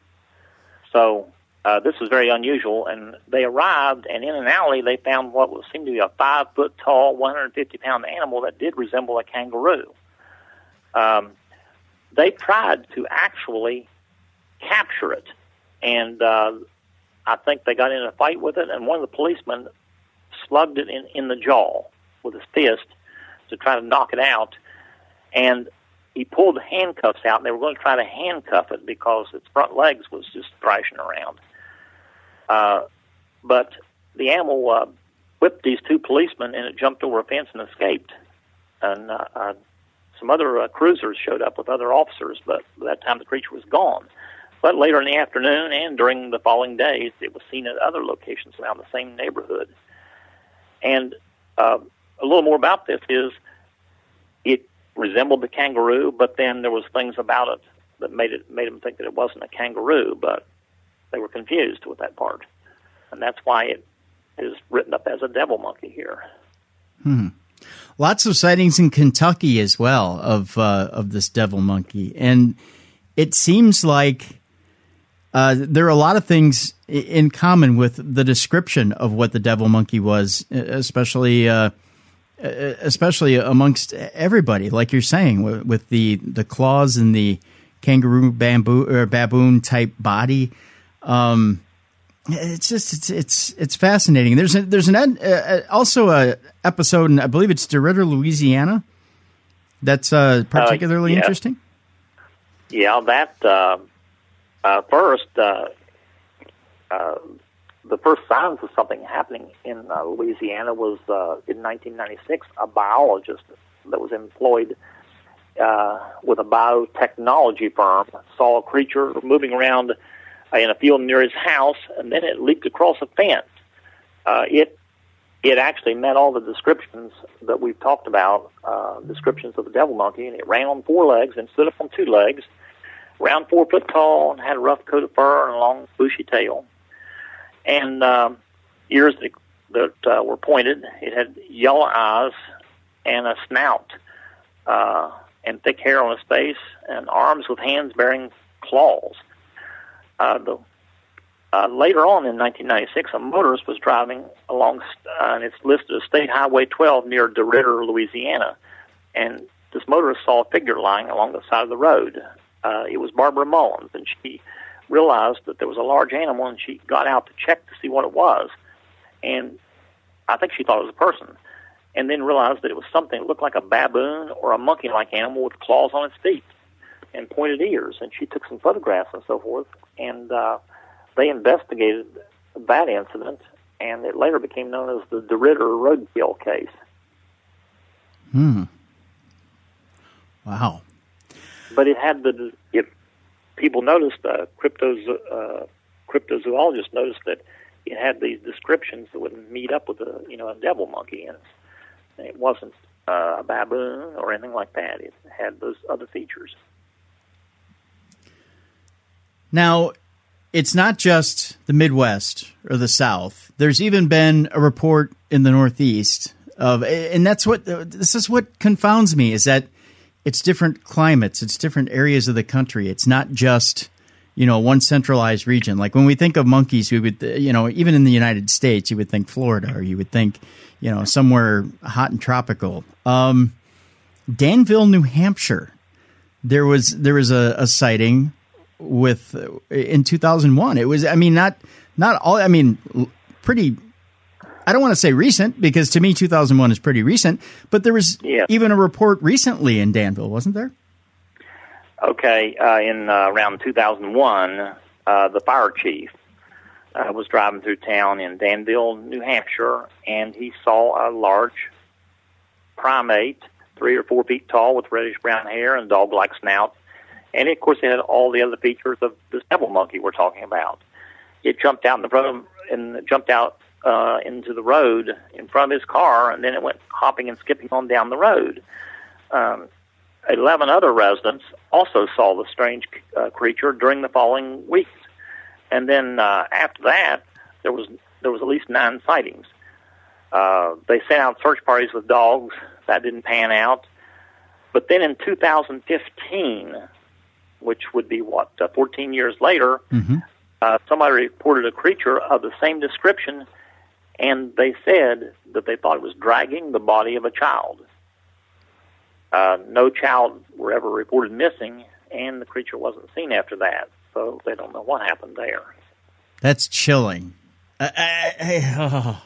So uh, this was very unusual, and they arrived, and in an alley they found what was, seemed to be a five-foot-tall, one hundred fifty pound animal that did resemble a kangaroo. Um, they tried to actually capture it, and uh, I think they got in a fight with it, and one of the policemen slugged it in, in the jaw with his fist to try to knock it out, and he pulled the handcuffs out, and they were going to try to handcuff it because its front legs was just thrashing around. Uh, but the animal uh, whipped these two policemen, and it jumped over a fence and escaped. And uh, uh, some other uh, cruisers showed up with other officers, but by that time the creature was gone. But later in the afternoon and during the following days, it was seen at other locations around the same neighborhood. And uh, a little more about this is it resembled the kangaroo, but then there was things about it that made it made them think that it wasn't a kangaroo, but they were confused with that part, and that's why it is written up as a devil monkey here. Hmm. Lots of sightings in Kentucky as well of uh, of this devil monkey, and it seems like uh, there are a lot of things in common with the description of what the devil monkey was, especially uh, especially amongst everybody, like you're saying, with, with the the claws and the kangaroo bamboo or baboon type body. Um, It's just it's it's it's fascinating. There's a, there's an ed, uh, also a episode, in, I believe it's DeRidder, Louisiana. That's uh, particularly uh, yeah. interesting. Yeah, that uh, uh, first uh, uh, the first signs of something happening in uh, Louisiana was uh, in nineteen ninety-six. A biologist that was employed uh, with a biotechnology firm saw a creature moving around in a field near his house, and then it leaped across a fence. Uh, it it actually met all the descriptions that we've talked about, uh, descriptions of the devil monkey, and it ran on four legs and stood up on two legs, around four foot tall, and had a rough coat of fur and a long bushy tail, and um, ears that, that uh, were pointed. It had yellow eyes and a snout, uh, and thick hair on its face, and arms with hands bearing claws. Uh, the, uh, later on in nineteen ninety-six, a motorist was driving along, uh, and it's listed as State Highway twelve near DeRidder, Louisiana. And this motorist saw a figure lying along the side of the road. Uh, it was Barbara Mullins, and she realized that there was a large animal, and she got out to check to see what it was. And I think she thought it was a person, and then realized that it was something that looked like a baboon or a monkey-like animal with claws on its feet and pointed ears. And she took some photographs and so forth, and uh, they investigated that incident, and it later became known as the DeRidder roadkill case. Hmm. Wow. But it had the it. People noticed, uh, cryptozo, uh, cryptozoologists noticed that it had these descriptions that would meet up with a you know a devil monkey, and it wasn't uh, a baboon or anything like that. It had those other features. Now, it's not just the Midwest or the South. There's even been a report in the Northeast of, and that's what, this is what confounds me, is that it's different climates, it's different areas of the country. It's not just, you know, one centralized region. Like when we think of monkeys, we would, you know, even in the United States, you would think Florida, or you would think, you know, somewhere hot and tropical. Um, Danville, New Hampshire, there was, there was a, a sighting with in two thousand one. It was, I mean, not not all, I mean, pretty, I don't want to say recent, because to me two thousand one is pretty recent, but there was yeah. even a report recently in Danville, wasn't there? Okay, uh, in uh, around two thousand one, uh, the fire chief uh, was driving through town in Danville, New Hampshire, and he saw a large primate, three or four feet tall, with reddish-brown hair and dog-like snout. And, of course, it had all the other features of this devil monkey we're talking about. It jumped out in the road and jumped out uh, into the road in front of his car, and then it went hopping and skipping on down the road. Um, Eleven other residents also saw the strange uh, creature during the following weeks, and then uh, after that, there was there was at least nine sightings. Uh, they sent out search parties with dogs. That didn't pan out. But then in two thousand fifteen, which would be, what, uh, fourteen years later, mm-hmm. uh, somebody reported a creature of the same description, and they said that they thought it was dragging the body of a child. Uh, no child were ever reported missing, and the creature wasn't seen after that, so they don't know what happened there. That's chilling. I, I, I, oh.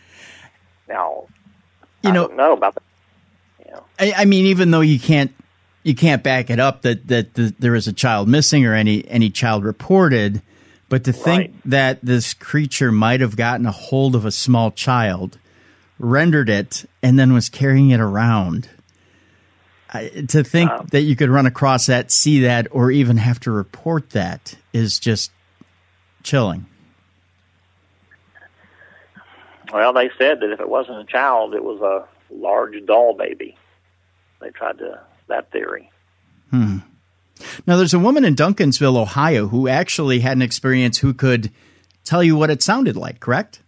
Now, you I know, don't know about that. You know. I, I mean, even though you can't you can't back it up that that the, there is a child missing or any any child reported, but to think right. that this creature might have gotten a hold of a small child, rendered it, and then was carrying it around. I, to think um, that you could run across that, see that, or even have to report that is just chilling. Well, they said that if it wasn't a child, it was a large doll baby. They tried to that theory. Hmm. Now, there's a woman in Duncansville, Ohio, who actually had an experience who could tell you what it sounded like, correct?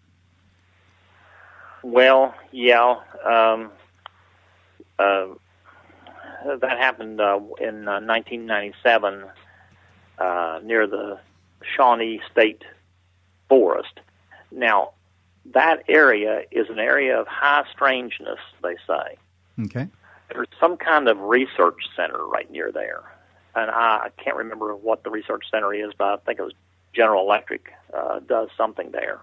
Well, yeah. Um, uh, that happened uh, in uh, nineteen ninety-seven uh, near the Shawnee State Forest. Now, that area is an area of high strangeness, they say. Okay. There's some kind of research center right near there. And I, I can't remember what the research center is, but I think it was General Electric uh, does something there.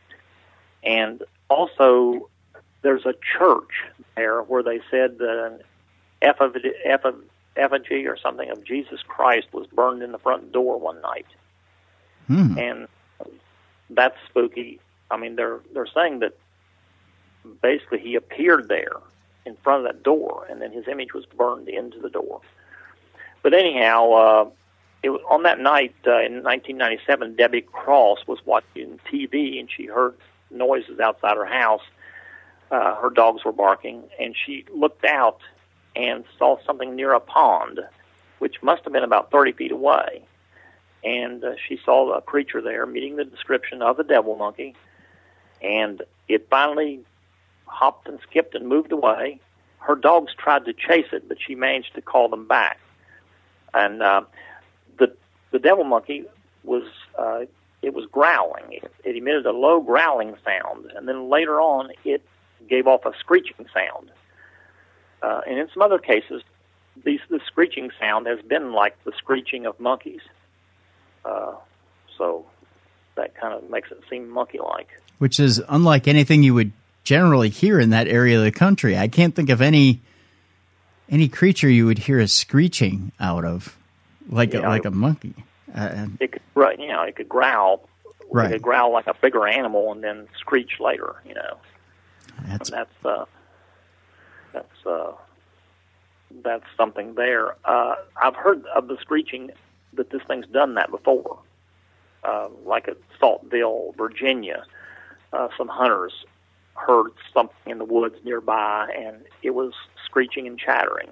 And also, there's a church there where they said that an effigy, effigy or something of Jesus Christ was burned in the front door one night. Hmm. And that's spooky. I mean, they're they're saying that basically he appeared there in front of that door, and then his image was burned into the door. But anyhow, uh, it was on that night uh, in nineteen ninety-seven, Debbie Cross was watching T V, and she heard noises outside her house. Uh, her dogs were barking, and she looked out and saw something near a pond, which must have been about thirty feet away. And uh, she saw a creature there meeting the description of the devil monkey, and it finally hopped and skipped and moved away. Her dogs tried to chase it, but she managed to call them back. And uh, the the devil monkey was uh, it was growling. It, it emitted a low growling sound, and then later on it gave off a screeching sound. Uh, and in some other cases, these the screeching sound has been like the screeching of monkeys. Uh, so that kind of makes it seem monkey-like. Which is unlike anything you would generally hear in that area of the country. I can't think of any any creature you would hear a screeching out of, like yeah, a, like a monkey. Uh, it could, right, you know, it could growl. Right. It could growl like a bigger animal and then screech later. You know, that's and that's uh, that's uh, that's something there. Uh, I've heard of the screeching that this thing's done that before, uh, like at Saltville, Virginia. Uh, some hunters heard something in the woods nearby, and it was screeching and chattering.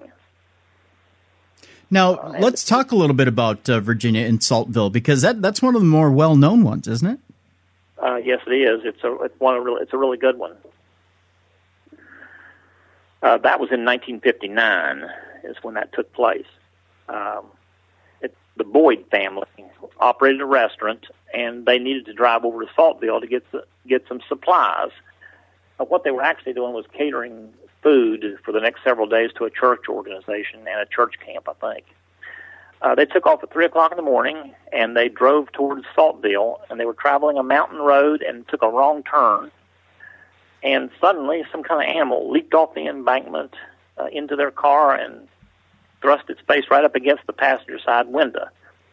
Now, uh, let's talk a little bit about uh, Virginia and Saltville, because that, that's one of the more well-known ones, isn't it? Uh, yes, it is. It's a it's one of really, it's a really good one. Uh, that was in nineteen fifty-nine is when that took place. Um, it, the Boyd family operated a restaurant, and they needed to drive over to Saltville to get the, get some supplies. Uh, what they were actually doing was catering food for the next several days to a church organization and a church camp, I think. Uh, they took off at three o'clock in the morning, and they drove towards Saltville, and they were traveling a mountain road and took a wrong turn. And suddenly, some kind of animal leaped off the embankment uh, into their car and thrust its face right up against the passenger side window.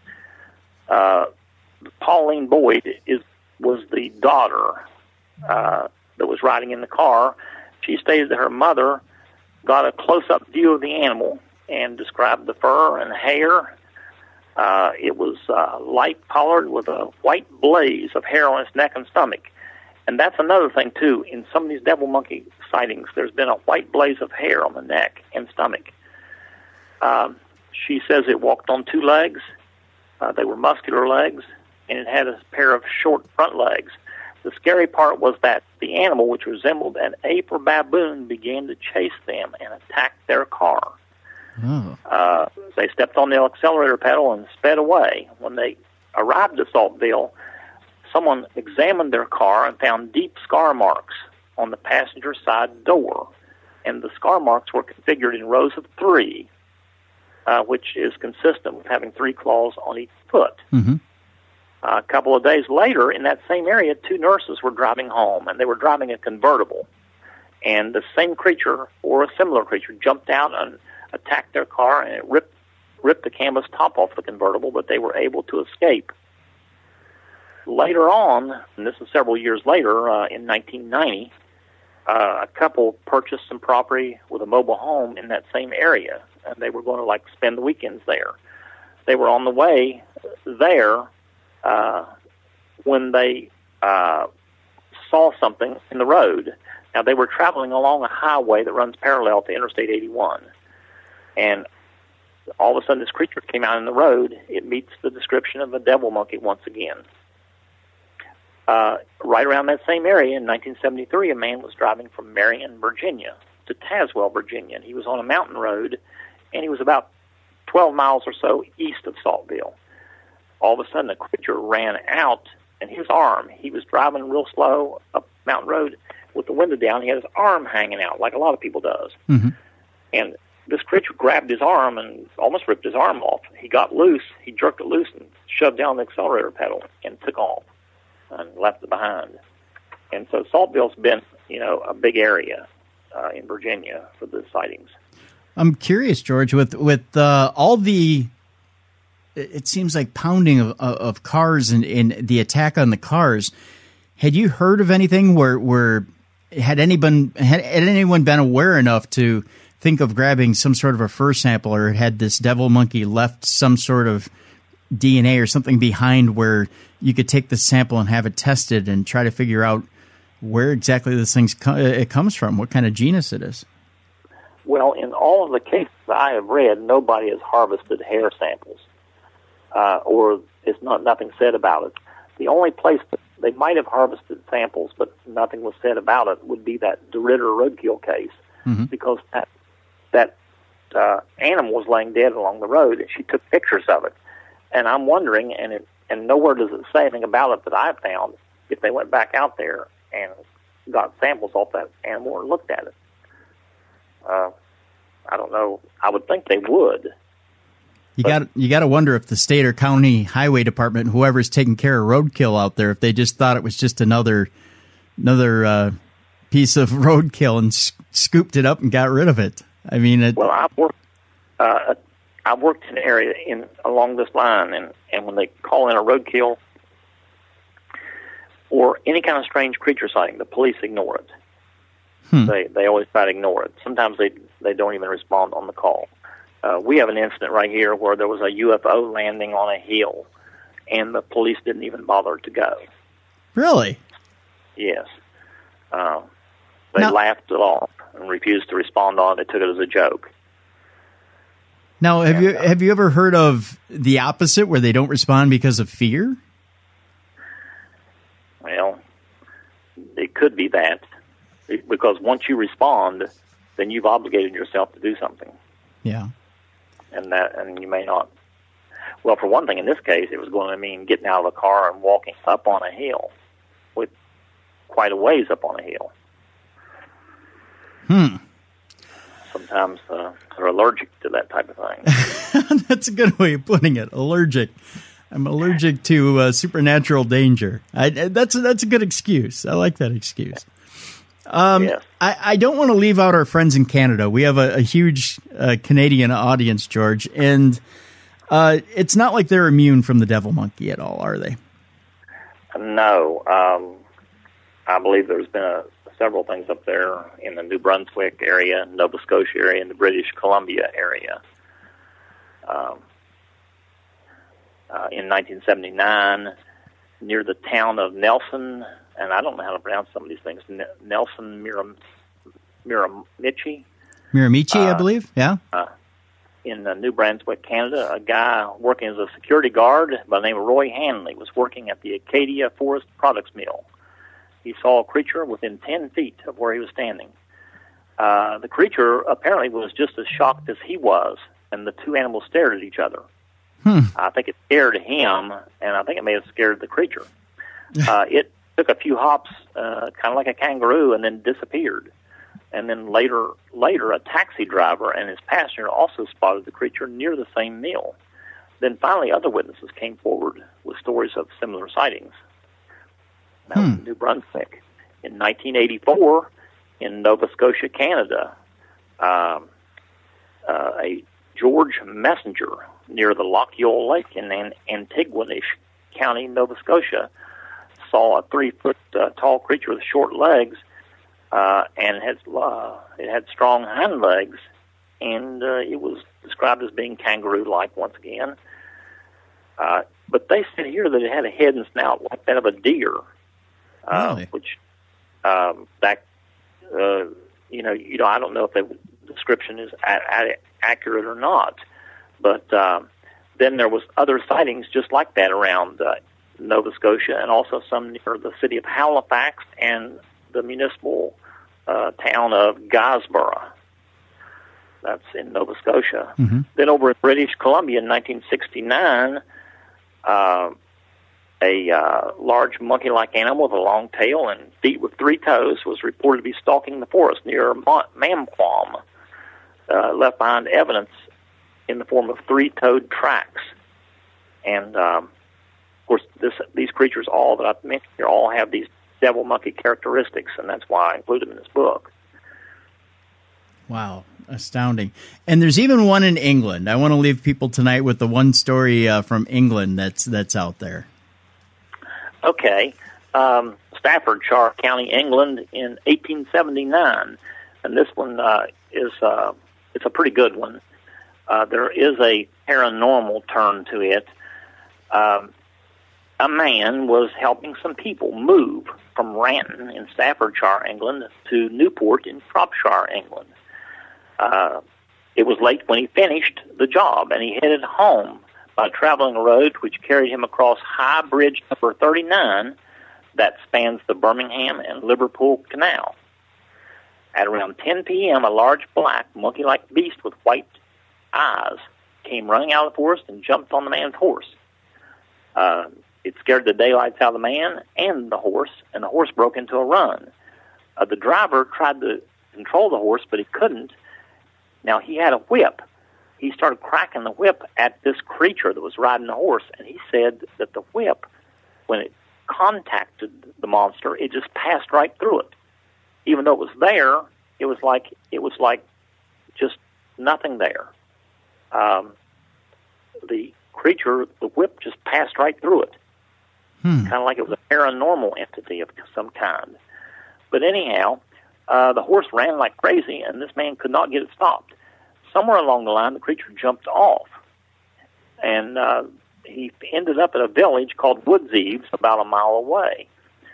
Uh, Pauline Boyd is was the daughter uh, that was riding in the car. She stated that her mother got a close-up view of the animal and described the fur and hair. Uh, it was uh, light-colored with a white blaze of hair on its neck and stomach. And that's another thing, too. In some of these devil monkey sightings, there's been a white blaze of hair on the neck and stomach. Um, she says it walked on two legs. Uh, they were muscular legs, and it had a pair of short front legs. The scary part was that the animal, which resembled an ape or baboon, began to chase them and attack their car. Oh. Uh, they stepped on the accelerator pedal and sped away. When they arrived at Saltville, someone examined their car and found deep scar marks on the passenger side door. And the scar marks were configured in rows of three, uh, which is consistent with having three claws on each foot. Mm-hmm. Uh, a couple of days later, in that same area, two nurses were driving home, and they were driving a convertible. And the same creature, or a similar creature, jumped out and attacked their car, and it ripped ripped the canvas top off the convertible, but they were able to escape. Later on, and this is several years later, uh, in nineteen ninety, uh, a couple purchased some property with a mobile home in that same area, and they were going to, like, spend the weekends there. They were on the way there uh, when they uh, saw something in the road. Now, they were traveling along a highway that runs parallel to Interstate eighty-one, and all of a sudden this creature came out in the road. It meets the description of a devil monkey once again. Uh, right around that same area in nineteen seventy-three, a man was driving from Marion, Virginia to Tazewell, Virginia. And he was on a mountain road, and he was about twelve miles or so east of Saltville. All of a sudden, a creature ran out, and his arm, he was driving real slow up Mountain Road with the window down. He had his arm hanging out, like a lot of people does. Mm-hmm. And this creature grabbed his arm and almost ripped his arm off. He got loose. He jerked it loose and shoved down the accelerator pedal and took off and left it behind. And so Saltville's been, you know, a big area uh, in Virginia for the sightings. I'm curious, George, with with uh, all the, it seems like pounding of, of cars and, and the attack on the cars. Had you heard of anything where where had anyone had, had anyone been aware enough to think of grabbing some sort of a fur sample, or had this devil monkey left some sort of D N A or something behind where you could take the sample and have it tested and try to figure out where exactly this thing co- it comes from, what kind of genus it is? Well, in all of the cases I have read, nobody has harvested hair samples, uh, or it's not nothing said about it. The only place that they might have harvested samples, but nothing was said about it, would be that DeRitter roadkill case, mm-hmm. because that that uh, animal was laying dead along the road, and she took pictures of it. And I'm wondering, and it, and nowhere does it say anything about it that I've found, if they went back out there and got samples off that animal and looked at it. Uh, I don't know. I would think they would. You got you got to wonder if the state or county highway department, whoever's taking care of roadkill out there, if they just thought it was just another another uh, piece of roadkill and sc- scooped it up and got rid of it. I mean, it, well, I've worked. Uh, I've worked in an area in along this line, and, and when they call in a roadkill or any kind of strange creature sighting, the police ignore it. Hmm. They they always try to ignore it. Sometimes they they don't even respond on the call. Uh, we have an incident right here where there was a U F O landing on a hill, and the police didn't even bother to go. Really? Yes. Um, they now, laughed it off and refused to respond on it. They took it as a joke. Now, have and, you uh, have you ever heard of the opposite, where they don't respond because of fear? Well, it could be that, because once you respond, then you've obligated yourself to do something. Yeah. And that, and you may not. Well, for one thing, in this case, it was going to mean getting out of the car and walking up on a hill, with quite a ways up on a hill. Hmm. Sometimes uh, they're allergic to that type of thing. That's a good way of putting it. Allergic. I'm allergic to uh, supernatural danger. I, that's that's a good excuse. I like that excuse. Um, yes. I, I don't want to leave out our friends in Canada. We have a, a huge uh, Canadian audience, George, and uh, it's not like they're immune from the devil monkey at all, are they? No. Um, I believe there's been a, several things up there in the New Brunswick area, Nova Scotia area, and the British Columbia area. Um, uh, in nineteen seventy-nine, near the town of Nelson, and I don't know how to pronounce some of these things, N- Nelson Miram, Miramichi. Miramichi, uh, I believe, yeah. Uh, in uh, New Brunswick, Canada, a guy working as a security guard by the name of Roy Hanley was working at the Acadia Forest Products Mill. He saw a creature within ten feet of where he was standing. Uh, the creature apparently was just as shocked as he was, and the two animals stared at each other. Hmm. I think it scared him, and I think it may have scared the creature. Uh, it took a few hops, uh, kind of like a kangaroo, and then disappeared. And then later, later, a taxi driver and his passenger also spotted the creature near the same mill. Then finally, other witnesses came forward with stories of similar sightings. That was in New Brunswick. In nineteen eighty-four, in Nova Scotia, Canada, um, uh, a George Messenger near the Loch Yole Lake in An- Antigonish County, Nova Scotia, saw a three-foot uh, tall creature with short legs, uh, and it had, uh, it had strong hind legs, and uh, it was described as being kangaroo-like once again. Uh, but they said here that it had a head and snout like that of a deer. Uh, really? Which, um, that, uh, you know, you know, I don't know if the description is a- a- accurate or not, But uh, then there was other sightings just like that around uh, Nova Scotia, and also some near the city of Halifax and the municipal uh, town of Guysborough. That's in Nova Scotia. Mm-hmm. Then over in British Columbia in nineteen sixty-nine, uh, a uh, large monkey-like animal with a long tail and feet with three toes was reported to be stalking the forest near Mamquam, uh, left behind evidence in the form of three-toed tracks. And, um, of course, this, these creatures, all that I've mentioned here, all have these devil monkey characteristics, and that's why I include them in this book. Wow, astounding. And there's even one in England. I want to leave people tonight with the one story uh, from England that's that's out there. Okay. Um, Staffordshire County, England in eighteen seventy-nine. And this one uh, is uh, it's a pretty good one. Uh, there is a paranormal turn to it. Um, a man was helping some people move from Ranton in Staffordshire, England, to Newport in Shropshire, England. Uh, it was late when he finished the job, and he headed home by traveling a road which carried him across High Bridge number thirty-nine that spans the Birmingham and Liverpool Canal. At around ten p.m., a large black monkey-like beast with white eyes came running out of the forest and jumped on the man's horse. Uh, it scared the daylights out of the man and the horse, and the horse broke into a run. Uh, the driver tried to control the horse, but he couldn't. Now, he had a whip. He started cracking the whip at this creature that was riding the horse, and he said that the whip, when it contacted the monster, it just passed right through it. Even though it was there, it was like it was like just nothing there. Um, the creature, the whip, just passed right through it, hmm. kind of like it was a paranormal entity of some kind. But anyhow, uh, the horse ran like crazy, and this man could not get it stopped. Somewhere along the line, the creature jumped off, and uh, he ended up at a village called Woodseaves, about a mile away.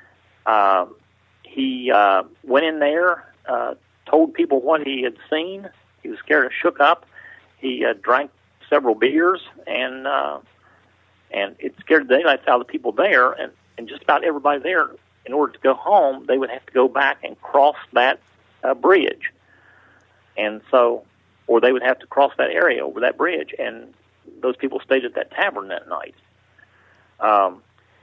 Uh, he uh, went in there, uh, told people what he had seen. He was scared and shook up. He uh, drank several beers, and uh, and it scared the daylights out of the people there, and, and just about everybody there. In order to go home, they would have to go back and cross that uh, bridge, and so, or they would have to cross that area over that bridge, and those people stayed at that tavern that night. Um,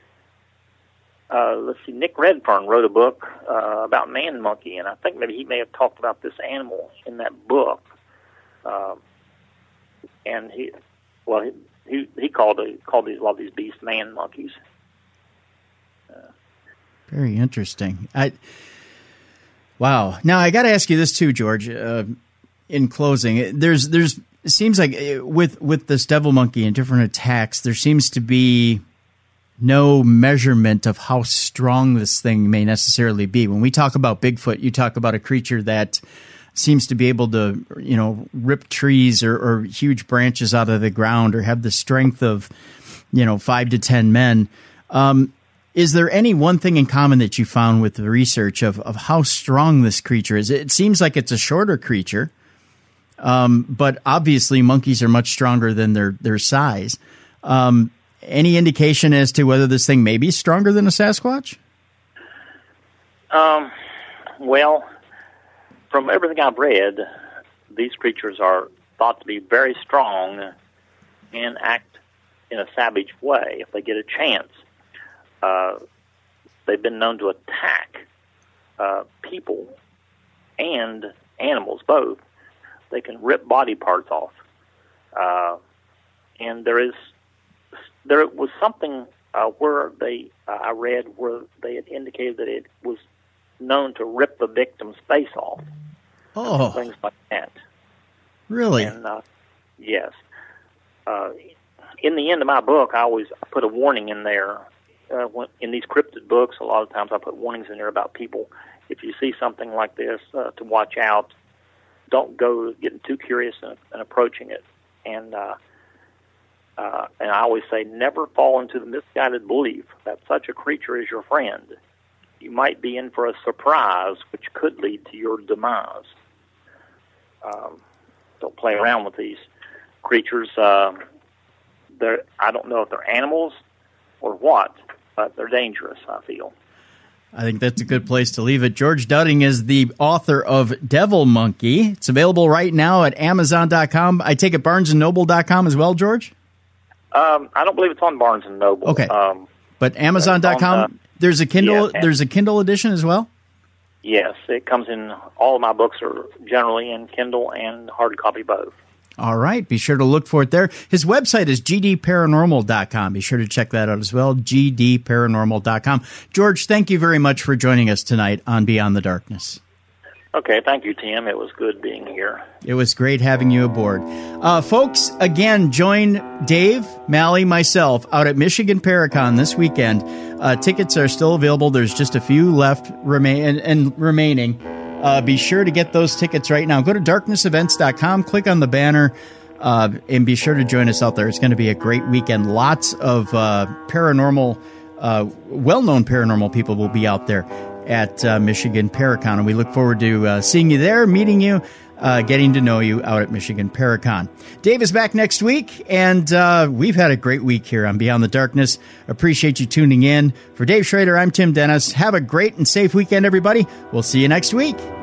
uh, let's see, Nick Redfern wrote a book uh, about man monkey, and I think maybe he may have talked about this animal in that book. Um, and he, well, he he, he called he called these a lot of these beasts man monkeys. Uh, Very interesting. I wow. Now I got to ask you this too, George. Uh, in closing, there's there's it seems like with with this devil monkey and different attacks, there seems to be no measurement of how strong this thing may necessarily be. When we talk about Bigfoot, you talk about a creature that seems to be able to, you know, rip trees or, or huge branches out of the ground or have the strength of, you know, five to ten men. Um, is there any one thing in common that you found with the research of, of how strong this creature is? It seems like it's a shorter creature, um, but obviously monkeys are much stronger than their, their size. Um, any indication as to whether this thing may be stronger than a Sasquatch? Um, well, from everything I've read, these creatures are thought to be very strong and act in a savage way if they get a chance. Uh, they've been known to attack uh, people and animals both. They can rip body parts off. Uh, and there is there was something uh, where they uh, I read where they had indicated that it was known to rip the victim's face off. Oh, things like that. Really? And uh, yes. Uh, in the end of my book, I always put a warning in there. Uh, when, in these cryptid books, a lot of times I put warnings in there about people. If you see something like this, uh, to watch out. Don't go getting too curious and, and approaching it. And uh, uh, and I always say, never fall into the misguided belief that such a creature is your friend. You might be in for a surprise, which could lead to your demise. Um, don't play around with these. creatures. Uh, they're I don't know if they're animals or what, but they're dangerous, I feel. I think that's a good place to leave it. George Dudding is the author of Devil Monkey. It's available right now at Amazon dot com. I take it Barnes and Noble dot com as well, George? Um, I don't believe it's on Barnes and Noble. Okay. Um, but Amazon dot com, on, uh, there's a Kindle yeah, there's a Kindle edition as well? Yes, it comes in, all of my books are generally in Kindle and hard copy both. All right. Be sure to look for it there. His website is G D paranormal dot com. Be sure to check that out as well, G D paranormal dot com. George, thank you very much for joining us tonight on Beyond the Darkness. Okay. Thank you, Tim. It was good being here. It was great having you aboard. Uh, folks, again, join Dave, Mally, myself out at Michigan Paracon this weekend. Uh, tickets are still available. There's just a few left remain and, and remaining. Uh, be sure to get those tickets right now. Go to darkness events dot com, click on the banner, uh, and be sure to join us out there. It's going to be a great weekend. Lots of uh, paranormal, uh, well-known paranormal people will be out there at uh, Michigan Paracon, and we look forward to uh, seeing you there, meeting you, uh, getting to know you out at Michigan Paracon. Dave is back next week, and uh, we've had a great week here on Beyond the Darkness. Appreciate you tuning in. For Dave Schrader, I'm Tim Dennis. Have a great and safe weekend, everybody. We'll see you next week.